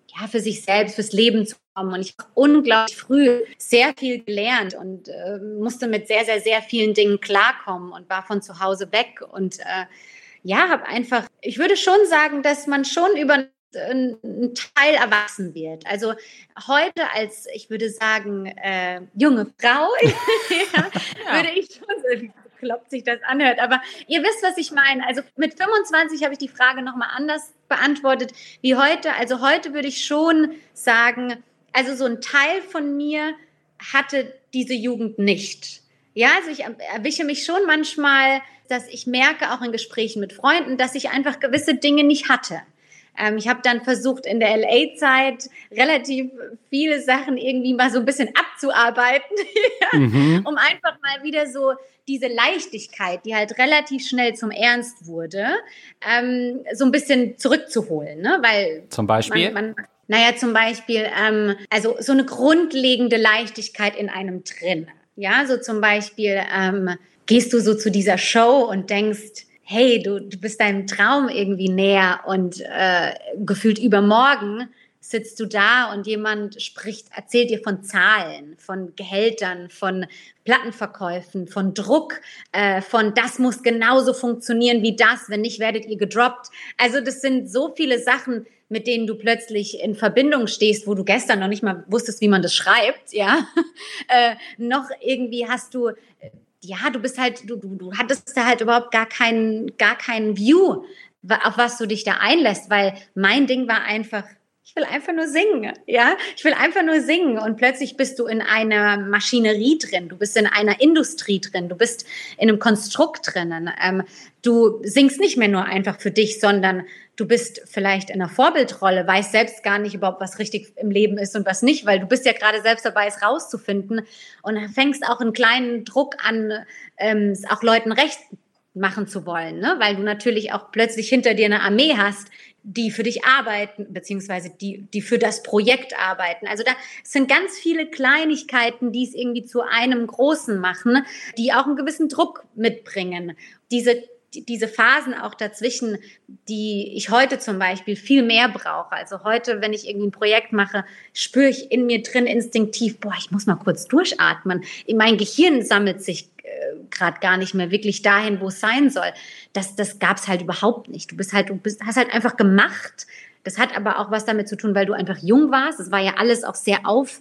ja, für sich selbst, fürs Leben zu kommen. Und ich habe unglaublich früh sehr viel gelernt und äh, musste mit sehr, sehr, sehr vielen Dingen klarkommen und war von zu Hause weg. Und äh, ja, habe einfach, ich würde schon sagen, dass man schon über ein Teil erwachsen wird. Also heute als, ich würde sagen, äh, junge Frau, ja, ja. würde ich schon so, wie bekloppt sich das anhört, aber ihr wisst, was ich meine. Also mit fünfundzwanzig habe ich die Frage nochmal anders beantwortet wie heute. Also heute würde ich schon sagen, also so ein Teil von mir hatte diese Jugend nicht. Ja, also ich erwische mich schon manchmal, dass ich merke, auch in Gesprächen mit Freunden, dass ich einfach gewisse Dinge nicht hatte. Ähm, ich habe dann versucht, in der L A-Zeit relativ viele Sachen irgendwie mal so ein bisschen abzuarbeiten, ja, mhm. um einfach mal wieder so diese Leichtigkeit, die halt relativ schnell zum Ernst wurde, ähm, so ein bisschen zurückzuholen. Ne? Weil zum Beispiel? Man, man, naja, zum Beispiel, ähm, also so eine grundlegende Leichtigkeit in einem drin. Ja, so zum Beispiel ähm, gehst du so zu dieser Show und denkst, hey, du, du bist deinem Traum irgendwie näher und äh, gefühlt übermorgen sitzt du da und jemand spricht, erzählt dir von Zahlen, von Gehältern, von Plattenverkäufen, von Druck, äh, von das muss genauso funktionieren wie das, wenn nicht, werdet ihr gedroppt. Also das sind so viele Sachen, mit denen du plötzlich in Verbindung stehst, wo du gestern noch nicht mal wusstest, wie man das schreibt, ja. äh, noch irgendwie hast du... Ja, du bist halt, du, du, du hattest da halt überhaupt gar keinen, gar keinen View, auf was du dich da einlässt, weil mein Ding war einfach, ich will einfach nur singen, ja, ich will einfach nur singen und plötzlich bist du in einer Maschinerie drin, du bist in einer Industrie drin, du bist in einem Konstrukt drinnen, ähm, du singst nicht mehr nur einfach für dich, sondern du bist vielleicht in einer Vorbildrolle, weißt selbst gar nicht überhaupt, was richtig im Leben ist und was nicht, weil du bist ja gerade selbst dabei, es rauszufinden und fängst auch einen kleinen Druck an, ähm, es auch Leuten recht machen zu wollen, ne? Weil du natürlich auch plötzlich hinter dir eine Armee hast, die für dich arbeiten, beziehungsweise die, die für das Projekt arbeiten. Also da sind ganz viele Kleinigkeiten, die es irgendwie zu einem Großen machen, die auch einen gewissen Druck mitbringen. Diese diese Phasen auch dazwischen, die ich heute zum Beispiel viel mehr brauche. Also heute, wenn ich irgendwie ein Projekt mache, spüre ich in mir drin instinktiv, boah, ich muss mal kurz durchatmen. Mein Gehirn sammelt sich äh, gerade gar nicht mehr wirklich dahin, wo es sein soll. Das, das gab es halt überhaupt nicht. Du bist halt, du bist, hast halt einfach gemacht. Das hat aber auch was damit zu tun, weil du einfach jung warst. Es war ja alles auch sehr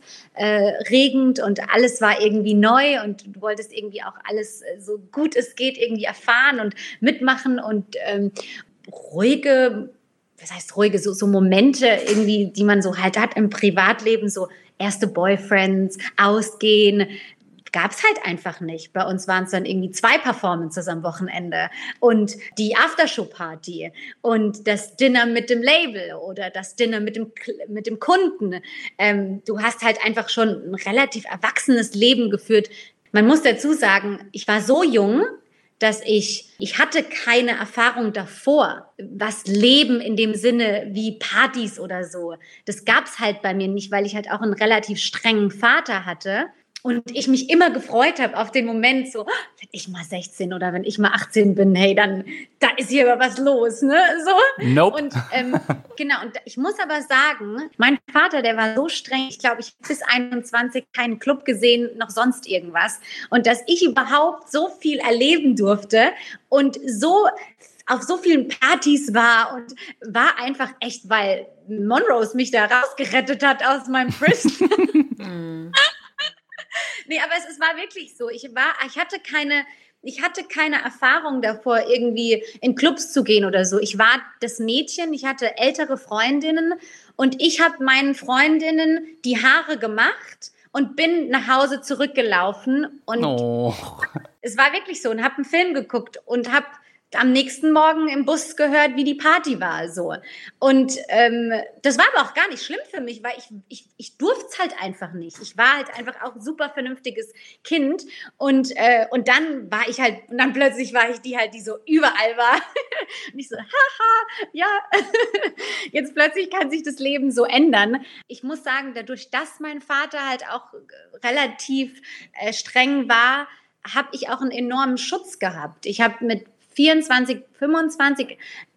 aufregend und alles war irgendwie neu und du wolltest irgendwie auch alles so gut es geht irgendwie erfahren und mitmachen und ähm, ruhige, was heißt ruhige, so, so Momente irgendwie, die man so halt hat im Privatleben, so erste Boyfriends, ausgehen, gab es halt einfach nicht. Bei uns waren es dann irgendwie zwei Performances am Wochenende und die Aftershow-Party und das Dinner mit dem Label oder das Dinner mit dem, mit dem Kunden. Ähm, du hast halt einfach schon ein relativ erwachsenes Leben geführt. Man muss dazu sagen, ich war so jung, dass ich, ich hatte keine Erfahrung davor, was Leben in dem Sinne wie Partys oder so. Das gab es halt bei mir nicht, weil ich halt auch einen relativ strengen Vater hatte. Und ich mich immer gefreut habe auf den Moment so, wenn ich mal sechzehn oder wenn ich mal achtzehn bin, hey, dann da ist hier aber was los, ne? So. Nope. Und ähm, genau, und ich muss aber sagen, mein Vater, der war so streng, ich glaube, ich habe bis einundzwanzig keinen Club gesehen, noch sonst irgendwas. Und dass ich überhaupt so viel erleben durfte und so auf so vielen Partys war und war einfach echt, weil Monrose mich da rausgerettet hat aus meinem Prison. Nee, aber es, es war wirklich so. Ich war, ich hatte keine, ich hatte keine Erfahrung davor, irgendwie in Clubs zu gehen oder so. Ich war das Mädchen, ich hatte ältere Freundinnen und ich habe meinen Freundinnen die Haare gemacht und bin nach Hause zurückgelaufen und oh. Es war wirklich so und habe einen Film geguckt und habe am nächsten Morgen im Bus gehört, wie die Party war, so. Und ähm, das war aber auch gar nicht schlimm für mich, weil ich, ich, ich durfte es halt einfach nicht. Ich war halt einfach auch ein super vernünftiges Kind und, äh, und dann war ich halt, und dann plötzlich war ich die halt, die so überall war. Und ich so, haha, ja, jetzt plötzlich kann sich das Leben so ändern. Ich muss sagen, dadurch, dass mein Vater halt auch relativ äh, streng war, habe ich auch einen enormen Schutz gehabt. Ich habe mit vierundzwanzig, fünfundzwanzig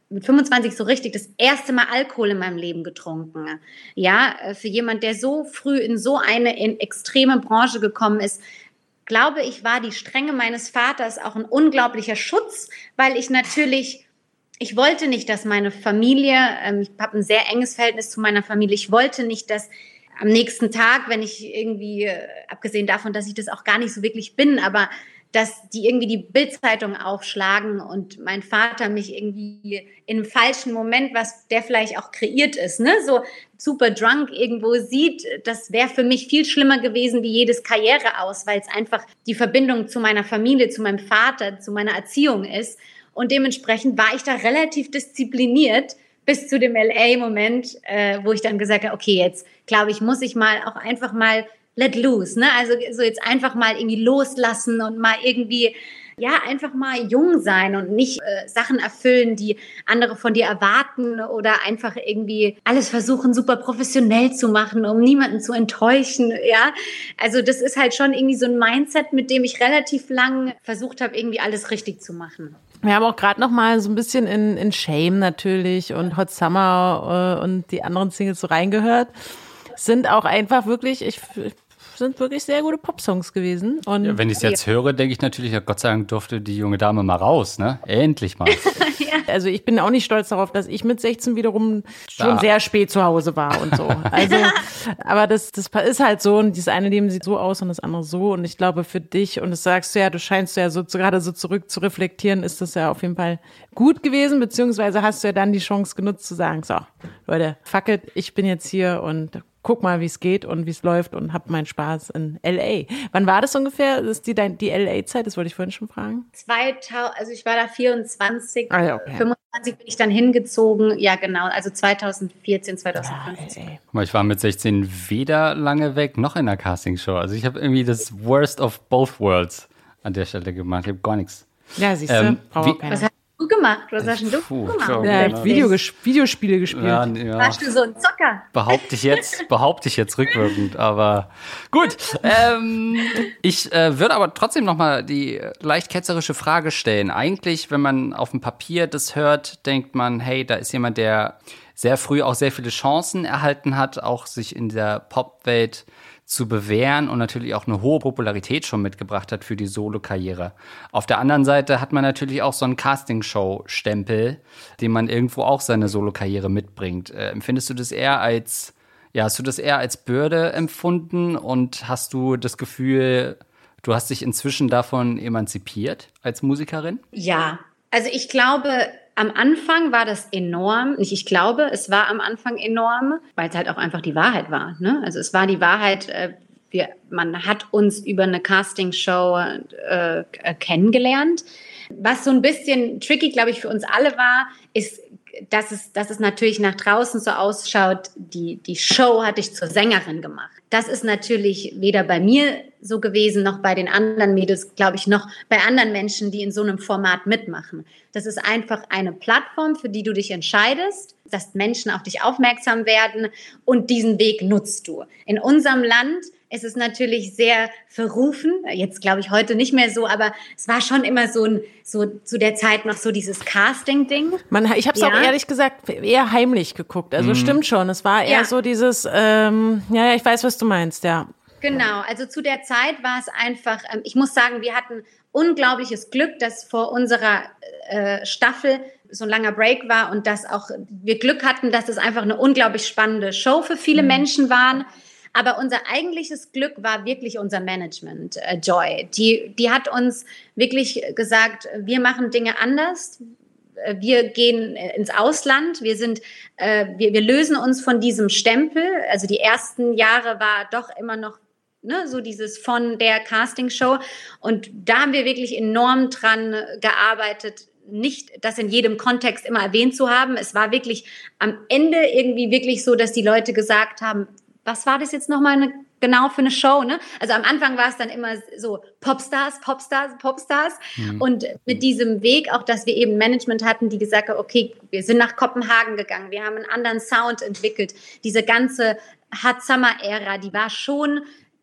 mit fünfundzwanzig so richtig das erste Mal Alkohol in meinem Leben getrunken. Ja, für jemand, der so früh in so eine in extreme Branche gekommen ist, glaube ich, war die Strenge meines Vaters auch ein unglaublicher Schutz, weil ich natürlich, ich wollte nicht, dass meine Familie, ähm, ich habe ein sehr enges Verhältnis zu meiner Familie, ich wollte nicht, dass am nächsten Tag, wenn ich irgendwie, äh, abgesehen davon, dass ich das auch gar nicht so wirklich bin, aber dass die irgendwie die Bild-Zeitung aufschlagen und mein Vater mich irgendwie in einem falschen Moment, was der vielleicht auch kreiert ist, ne, so super drunk irgendwo sieht, das wäre für mich viel schlimmer gewesen wie jedes Karriere aus, weil es einfach die Verbindung zu meiner Familie, zu meinem Vater, zu meiner Erziehung ist. Und dementsprechend war ich da relativ diszipliniert bis zu dem L A-Moment, äh, wo ich dann gesagt habe, okay, jetzt glaube ich, muss ich mal auch einfach mal let loose, ne? Also so jetzt einfach mal irgendwie loslassen und mal irgendwie, ja, einfach mal jung sein und nicht äh, Sachen erfüllen, die andere von dir erwarten oder einfach irgendwie alles versuchen, super professionell zu machen, um niemanden zu enttäuschen, ja. Also das ist halt schon irgendwie so ein Mindset, mit dem ich relativ lang versucht habe, irgendwie alles richtig zu machen. Wir haben auch gerade noch mal so ein bisschen in, in Shame natürlich und Hot Summer äh, und die anderen Singles so reingehört. Sind auch einfach wirklich, ich sind wirklich sehr gute Popsongs gewesen. Und ja, wenn ich es jetzt höre, denke ich natürlich, ja, Gott sei Dank durfte die junge Dame mal raus, ne? Endlich mal. Also ich bin auch nicht stolz darauf, dass ich mit sechzehn wiederum schon Ja. sehr spät zu Hause war und so. Also, aber das, das ist halt so und das eine Leben sieht so aus und das andere so und ich glaube für dich und das sagst du ja, du scheinst ja so gerade so zurück zu reflektieren, ist das ja auf jeden Fall gut gewesen, beziehungsweise hast du ja dann die Chance genutzt zu sagen, so Leute, fuck it, ich bin jetzt hier und guck mal, wie es geht und wie es läuft und hab meinen Spaß in L A. Wann war das ungefähr? Das ist die, die L A-Zeit? Das wollte ich vorhin schon fragen. zweitausend, also ich war da vierundzwanzig, Ah, ja, okay. fünfundzwanzig bin ich dann hingezogen. Ja, genau, also zweitausendvierzehn, zweitausendfünfzehn. Ey. Guck mal, ich war mit sechzehn weder lange weg, noch in der Castingshow. Also ich habe irgendwie das Worst of both worlds an der Stelle gemacht. Ich habe gar nichts. Ja, siehst du, Ähm, braucht wie- auch keiner. Was hast du gemacht? Was hast denn du Puh, gemacht? schau, Ja, genau. Video, Videospiele gespielt. Ja, ja. Warst du so ein Zocker? Behaupte ich jetzt, behaupte ich jetzt rückwirkend, aber gut. Ähm, ich äh, würde aber trotzdem noch mal die leicht ketzerische Frage stellen. Eigentlich, wenn man auf dem Papier das hört, denkt man, hey, da ist jemand, der sehr früh auch sehr viele Chancen erhalten hat, auch sich in der Popwelt zu bewähren und natürlich auch eine hohe Popularität schon mitgebracht hat für die Solo-Karriere. Auf der anderen Seite hat man natürlich auch so einen Castingshow-Stempel, den man irgendwo auch seine Solo-Karriere mitbringt. Äh, empfindest du das eher als, ja, hast du das eher als Bürde empfunden und hast du das Gefühl, du hast dich inzwischen davon emanzipiert als Musikerin? Ja, also ich glaube, am Anfang war das enorm. Nicht, ich glaube, es war am Anfang enorm, weil es halt auch einfach die Wahrheit war. Ne? Also es war die Wahrheit, äh, wir, man hat uns über eine Castingshow äh, kennengelernt. Was so ein bisschen tricky, glaube ich, für uns alle war, ist, dass es, dass es natürlich nach draußen so ausschaut, die, die Show hat dich zur Sängerin gemacht. Das ist natürlich weder bei mir so gewesen, noch bei den anderen Mädels, glaube ich, noch bei anderen Menschen, die in so einem Format mitmachen. Das ist einfach eine Plattform, für die du dich entscheidest, dass Menschen auf dich aufmerksam werden und diesen Weg nutzt du. In unserem Land ist es natürlich sehr verrufen, jetzt glaube ich heute nicht mehr so, aber es war schon immer so ein, so zu der Zeit noch so dieses Casting-Ding. Man, ich habe es Ja. auch ehrlich gesagt eher heimlich geguckt. Also stimmt schon. Es war eher Ja. so dieses, ähm, ja, ja, ich weiß, was du meinst, ja. Genau, also zu der Zeit war es einfach, ähm, ich muss sagen, wir hatten unglaubliches Glück, dass vor unserer äh, Staffel so ein langer Break war und dass auch wir Glück hatten, dass es einfach eine unglaublich spannende Show für viele Menschen waren. Aber unser eigentliches Glück war wirklich unser Management, äh, Joy. Die, die hat uns wirklich gesagt, wir machen Dinge anders. Äh, Wir gehen ins Ausland. Wir sind, äh, wir, wir lösen uns von diesem Stempel. Also die ersten Jahre war doch immer noch ne, so dieses von der Castingshow. Und da haben wir wirklich enorm dran gearbeitet, nicht das in jedem Kontext immer erwähnt zu haben. Es war wirklich am Ende irgendwie wirklich so, dass die Leute gesagt haben, was war das jetzt nochmal eine, genau für eine Show, ne? Also am Anfang war es dann immer so Popstars, Popstars, Popstars. Mhm. Und mit diesem Weg auch, dass wir eben Management hatten, die gesagt haben, okay, wir sind nach Kopenhagen gegangen, wir haben einen anderen Sound entwickelt. Diese ganze Hot Summer Ära, die war schon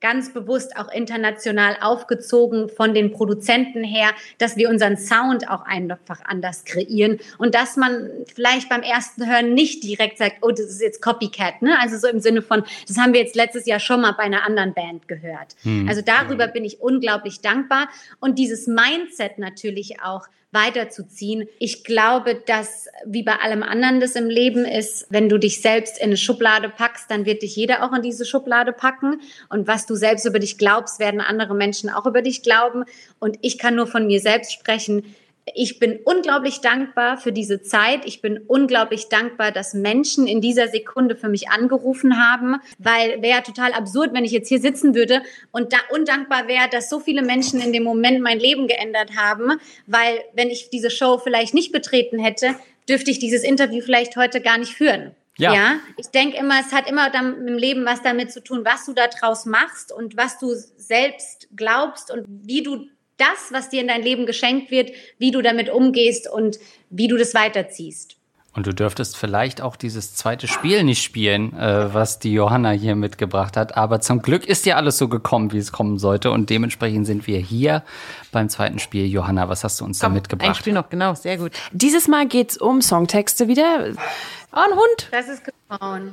ganz bewusst auch international aufgezogen von den Produzenten her, dass wir unseren Sound auch einfach anders kreieren und dass man vielleicht beim ersten Hören nicht direkt sagt, oh, das ist jetzt Copycat, ne? Also so im Sinne von, das haben wir jetzt letztes Jahr schon mal bei einer anderen Band gehört. Hm. Also darüber bin ich unglaublich dankbar und dieses Mindset natürlich auch weiterzuziehen. Ich glaube, dass wie bei allem anderen das im Leben ist, wenn du dich selbst in eine Schublade packst, dann wird dich jeder auch in diese Schublade packen. Und was du selbst über dich glaubst, werden andere Menschen auch über dich glauben. Und ich kann nur von mir selbst sprechen. Ich bin unglaublich dankbar für diese Zeit. Ich bin unglaublich dankbar, dass Menschen in dieser Sekunde für mich angerufen haben, weil wäre total absurd, wenn ich jetzt hier sitzen würde und da undankbar wäre, dass so viele Menschen in dem Moment mein Leben geändert haben, weil wenn ich diese Show vielleicht nicht betreten hätte, dürfte ich dieses Interview vielleicht heute gar nicht führen. Ja. ja, ich denke immer, es hat immer dann im Leben was damit zu tun, was du da draus machst und was du selbst glaubst und wie du das, was dir in dein Leben geschenkt wird, wie du damit umgehst und wie du das weiterziehst. Und du dürftest vielleicht auch dieses zweite Spiel nicht spielen, äh, was die Johanna hier mitgebracht hat. Aber zum Glück ist ja alles so gekommen, wie es kommen sollte. Und dementsprechend sind wir hier beim zweiten Spiel. Johanna, was hast du uns Komm, da mitgebracht? Ein Spiel noch, genau, sehr gut. Dieses Mal geht's um Songtexte wieder. Oh, ein Hund. Das ist Capone.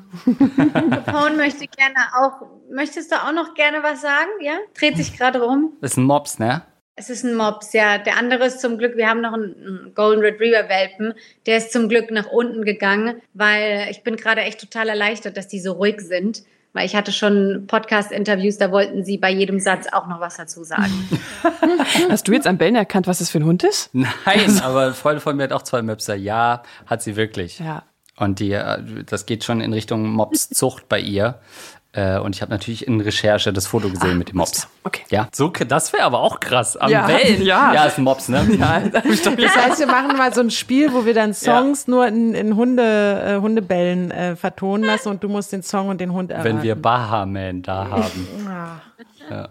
Capone möchte gerne auch, möchtest du auch noch gerne was sagen? Ja? Dreht sich gerade rum. Das ist ein Mops, ne? Es ist ein Mops, ja. Der andere ist zum Glück, wir haben noch einen Golden Retriever Welpen, der ist zum Glück nach unten gegangen, weil ich bin gerade echt total erleichtert, dass die so ruhig sind, weil ich hatte schon Podcast-Interviews, da wollten sie bei jedem Satz auch noch was dazu sagen. Hast du jetzt an Bällen erkannt, was das für ein Hund ist? Nein, aber eine Freundin von mir hat auch zwei Möpser. Ja, hat sie wirklich. Ja. Und die, das geht schon in Richtung Mopszucht bei ihr. Und ich habe natürlich in Recherche das Foto gesehen ah, mit dem Mops. Okay. Ja, so, das wäre aber auch krass. Am ja, Bellen. Ja. ja, ist ein Mops, ne? Ja, das heißt, wir machen mal so ein Spiel, wo wir dann Songs ja. nur in, in Hunde, äh, Hundebällen äh, vertonen lassen und du musst den Song und den Hund erraten. Wenn wir Bahaman da haben. ja.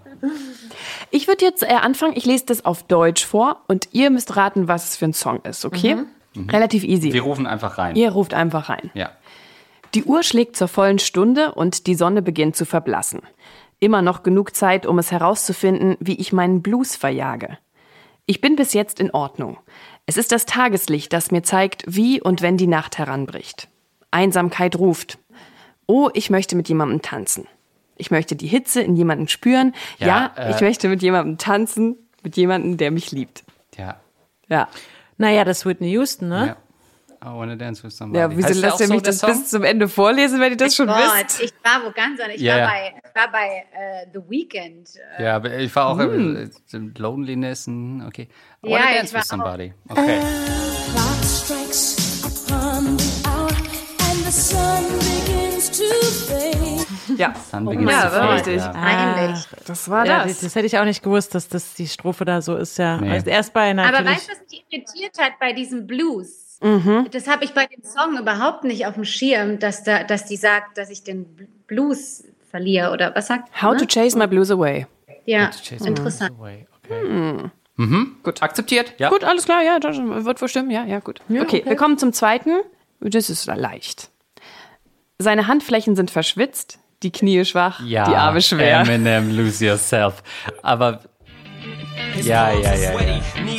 Ich würde jetzt äh, anfangen, ich lese das auf Deutsch vor und ihr müsst raten, was es für ein Song ist, okay? Mhm. Mhm. Relativ easy. Wir rufen einfach rein. Ihr ruft einfach rein. Ja. Die Uhr schlägt zur vollen Stunde und die Sonne beginnt zu verblassen. Immer noch genug Zeit, um es herauszufinden, wie ich meinen Blues verjage. Ich bin bis jetzt in Ordnung. Es ist das Tageslicht, das mir zeigt, wie und wenn die Nacht heranbricht. Einsamkeit ruft. Oh, ich möchte mit jemandem tanzen. Ich möchte die Hitze in jemandem spüren. Ja, ja äh, ich möchte mit jemandem tanzen, mit jemandem, der mich liebt. Ja. Ja. Naja, das ist Whitney Houston, ne? Ja. I wanna dance with somebody. Ja, wieso lässt ihr mich das bis zum Ende vorlesen, wenn ihr das schon Gott, wisst? Ich war wo ganz anders. Ich yeah. war bei, ich war bei uh, The Weeknd. Uh, ja, aber ich war auch hm. äh, Loneliness. Okay. I ja, wanna dance with somebody. Okay. Clock strikes upon the hour and the sun begins to fade. Ja, Sun oh, begins ja, to fade. richtig. Ja. Eigentlich. Das war ja, das. Das hätte ich auch nicht gewusst, dass das die Strophe da so ist. Ja, Nee. also erst bei natürlich. Aber weißt du, was mich irritiert hat bei diesem Blues? Mhm. Das habe ich bei dem Song überhaupt nicht auf dem Schirm, dass, da, dass die sagt, dass ich den Blues verliere. Oder was sagt How ne? to Chase My Blues Away. Ja, Chase interessant. Okay. Hm. Mhm. Gut, akzeptiert. Ja. Gut, alles klar, ja, das wird wohl stimmen. Ja, ja, gut. Ja, okay, okay, wir kommen zum zweiten. Das ist leicht. Seine Handflächen sind verschwitzt, die Knie schwach, Ja, die Arme schwer. Eminem, Lose Yourself. Aber ja, ja, ja, ja.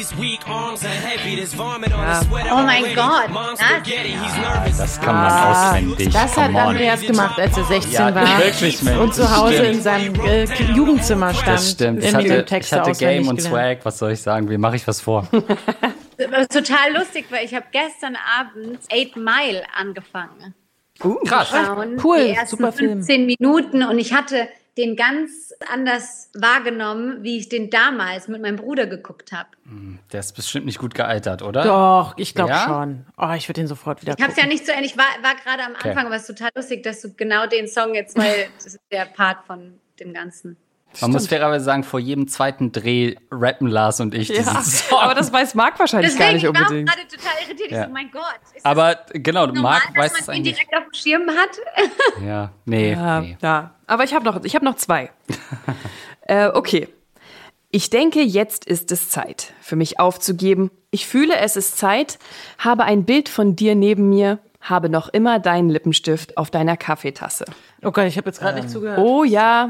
Oh mein Gott, das, Das kann man auswendig. Das hat Come on. Andreas gemacht, als er sechzehn Ja, war wirklich, Mensch. und zu Hause Stimmt. in seinem äh, Jugendzimmer stand. Das stimmt. Ich in hatte, den ich Texte hatte auswendig Game und gelernt. Swag. Was soll ich sagen? Wie mache ich was vor? war total lustig, weil ich habe gestern Abend Eight Mile angefangen. Uh, Krass. Schauen, Cool, die ersten super Film. fünfzehn Minuten und ich hatte den ganz anders wahrgenommen, wie ich den damals mit meinem Bruder geguckt habe. Der ist bestimmt nicht gut gealtert, oder? Doch, ich glaube Ja? schon. Oh, ich würde den sofort wieder Ich habe es ja gucken. nicht zu Ende, ich war, war gerade am Anfang, aber es ist total lustig, dass du genau den Song jetzt, weil das ist der Part von dem Ganzen. Man muss fairerweise sagen, vor jedem zweiten Dreh rappen Lars und ich diesen ja, Song. aber das weiß Marc wahrscheinlich gar Deswegen, nicht ich war auch unbedingt. gerade total irritiert. Ich Ja. so, mein Gott, ist Aber genau, das normal, Marc weiß dass es man ihn eigentlich. direkt auf dem Schirm hat? Ja, nee, Ja, nee. ja. Aber ich habe noch, ich hab noch zwei. äh, okay. Ich denke, jetzt ist es Zeit, für mich aufzugeben. Ich fühle, es ist Zeit, habe ein Bild von dir neben mir, habe noch immer deinen Lippenstift auf deiner Kaffeetasse. Oh Gott, ich habe jetzt gerade nicht zugehört. Oh ja,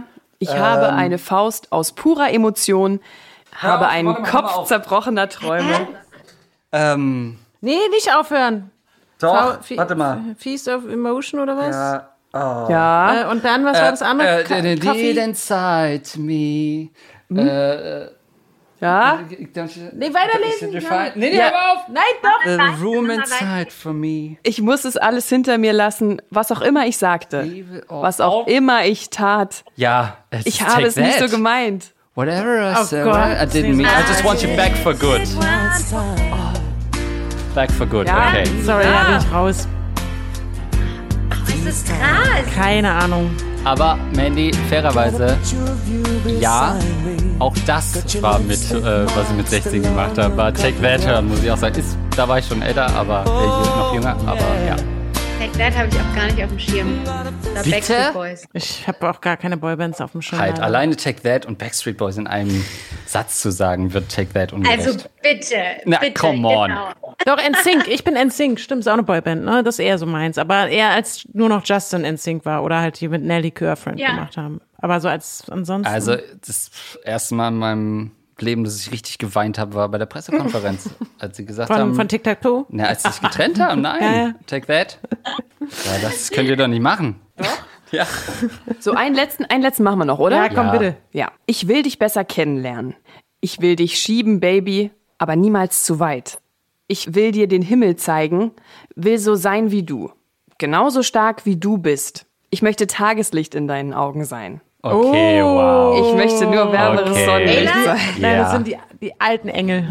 Ich ähm, habe eine Faust aus purer Emotion, habe auf, einen mal, Kopf zerbrochener Träume. Ähm. Nee, nicht aufhören. Doch, Fe- warte mal. Feast of Emotion oder was? Ja. Oh. ja. Äh, und dann, was äh, war das andere? Äh, Ka- Deep inside me. Hm? Äh, ja? Nee, weiterlesen. Ja. Nee, nee, ja. aber auf. Nein, doch. The room inside for me. Ich muss es alles hinter mir lassen, was auch immer ich sagte. Was auch immer ich tat. Ja, es Ich habe es that. nicht so gemeint. Whatever I oh said, Gott. I didn't mean. I just want you back for good. Oh. Back for good, ja? okay. Sorry, da bin ich raus. Das ist krass. Keine Ahnung. Aber Mandy, fairerweise, ja, auch das war mit, äh, was ich mit sechzehn gemacht habe, war Take That hören, muss ich auch sagen. Ist, da war ich schon älter, aber äh, noch jünger, aber ja. Take That habe ich auch gar nicht auf dem Schirm. Da Backstreet Boys. Ich habe auch gar keine Boybands auf dem Schirm. Halt, leider. Alleine Take That und Backstreet Boys in einem Satz zu sagen, wird Take That ungerecht. Also bitte, Na, bitte, come on. Genau. Doch, N Sync. Ich bin N Sync. Stimmt, ist auch eine Boyband, ne? Das ist eher so meins. Aber eher als nur noch Justin N Sync war oder halt die mit Nelly Girlfriend ja. gemacht haben. Aber so als ansonsten. Also, das erste Mal in meinem Leben, dass ich richtig geweint habe, war bei der Pressekonferenz. Als sie gesagt von, haben. Von Tic-Tac-Toe? Na, als sie sich getrennt haben. Nein. Ja, ja. Take That. Ja, das könnt ihr doch nicht machen. Doch? Ja. So, einen letzten, einen letzten machen wir noch, oder? Ja, komm, ja. bitte. Ja. Ich will dich besser kennenlernen. Ich will dich schieben, Baby, aber niemals zu weit. Ich will dir den Himmel zeigen, will so sein wie du. Genauso stark wie du bist. Ich möchte Tageslicht in deinen Augen sein. Okay, oh. wow. Ich möchte nur wärmeres okay. Sonnenlicht sein. Nein, ja. das sind die, die alten Engel.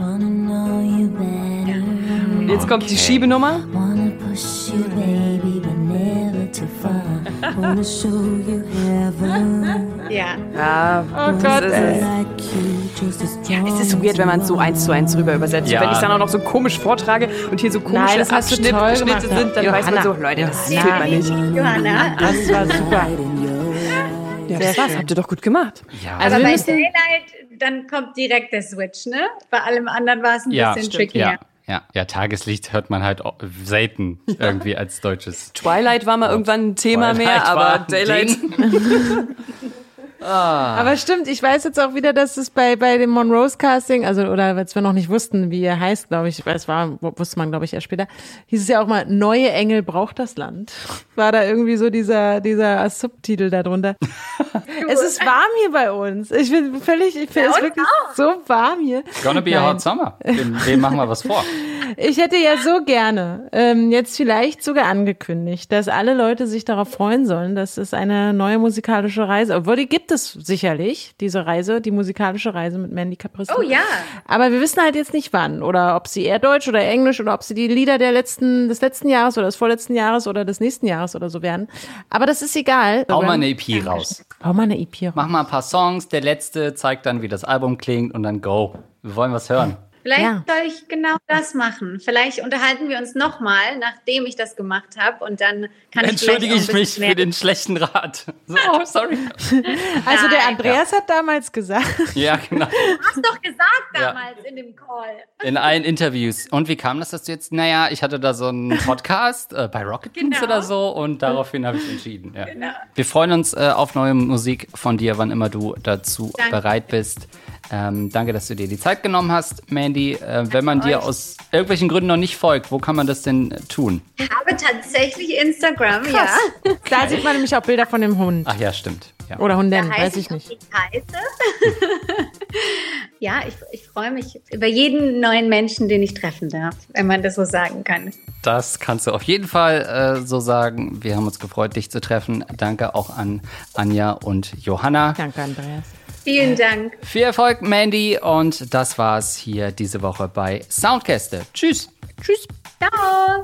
Jetzt kommt die Schiebenummer. Ja. Ja, oh Gott, ist es. Ja, es ist so weird, wenn man es so eins zu eins rüber übersetzt. Ja. Und wenn ich es dann auch noch so komisch vortrage und hier so komische Nein, das hast du Abschnitt, toll Abschnitte gemacht. sind, dann Johanna. weiß man so, Leute, das Ja. fühlt man nicht. Johanna. Das war super. Ja, das war's. Habt ihr doch gut gemacht. Ja. Also Aber wir bei müssen, Daylight, dann kommt direkt der Switch, ne? Bei allem anderen war es ein Ja, bisschen stimmt. trickier. Ja. Ja, ja, Tageslicht hört man halt auch selten irgendwie als deutsches. Twilight war mal irgendwann ein Thema Twilight mehr, aber war Daylight. Ah. Aber stimmt, ich weiß jetzt auch wieder, dass es bei, bei dem Monroe's Casting, also, oder als wir noch nicht wussten, wie er heißt, glaube ich, es war, wusste man, glaube ich, erst später, hieß es ja auch mal, Neue Engel braucht das Land. War da irgendwie so dieser, dieser Subtitel darunter. Es ist warm hier bei uns. Ich bin völlig, ich finde es wirklich auch so warm hier. Gonna be a hot summer. Dem, dem machen wir was vor. Ich hätte ja so gerne, ähm, jetzt vielleicht sogar angekündigt, dass alle Leute sich darauf freuen sollen, dass es eine neue musikalische Reise, obwohl die gibt es sicherlich, diese Reise, die musikalische Reise mit Mandy Caprisco. Oh ja. Aber wir wissen halt jetzt nicht wann oder ob sie eher Deutsch oder Englisch oder ob sie die Lieder der letzten, des letzten Jahres oder des vorletzten Jahres oder des nächsten Jahres oder so werden. Aber das ist egal. Hau mal eine E P raus. Hau mal eine E P raus. Mach mal ein paar Songs, der letzte zeigt dann, wie das Album klingt und dann go. Wir wollen was hören. Vielleicht Ja. soll ich genau das machen. Vielleicht unterhalten wir uns nochmal, nachdem ich das gemacht habe und dann kann Entschuldige ich ich vielleicht auch ein mich bisschen mehr- für den schlechten Rat. So, sorry. Also der Nein. Andreas hat damals gesagt, Ja, genau. Du hast doch gesagt Ja. damals in dem Call. In allen Interviews. Und wie kam das, dass du jetzt, naja, ich hatte da so einen Podcast äh, bei Rocket Beans Genau. oder so und daraufhin habe ich entschieden. Ja. Wir freuen uns äh, auf neue Musik von dir, wann immer du dazu Danke. bereit bist. Ähm, danke, dass du dir die Zeit genommen hast, Mandy. Äh, wenn man dir euch. aus irgendwelchen Gründen noch nicht folgt, wo kann man das denn äh, tun? Ich habe tatsächlich Instagram, ja. da sieht man nämlich auch Bilder von dem Hund. Ach ja, stimmt. Ja. Oder Hundin, Da weiß heiße ich auch, nicht. wie ich heiße. Ja, ich, ich freue mich über jeden neuen Menschen, den ich treffen darf, wenn man das so sagen kann. Das kannst du auf jeden Fall äh, so sagen. Wir haben uns gefreut, dich zu treffen. Danke auch an Anja und Johanna. Danke, Andreas. Vielen Dank. Viel Erfolg, Mandy. Und das war's hier diese Woche bei Soundkäste. Tschüss. Tschüss. Ciao.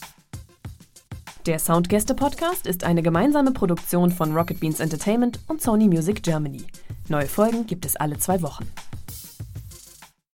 Der Soundgäste-Podcast ist eine gemeinsame Produktion von Rocket Beans Entertainment und Sony Music Germany. Neue Folgen gibt es alle zwei Wochen.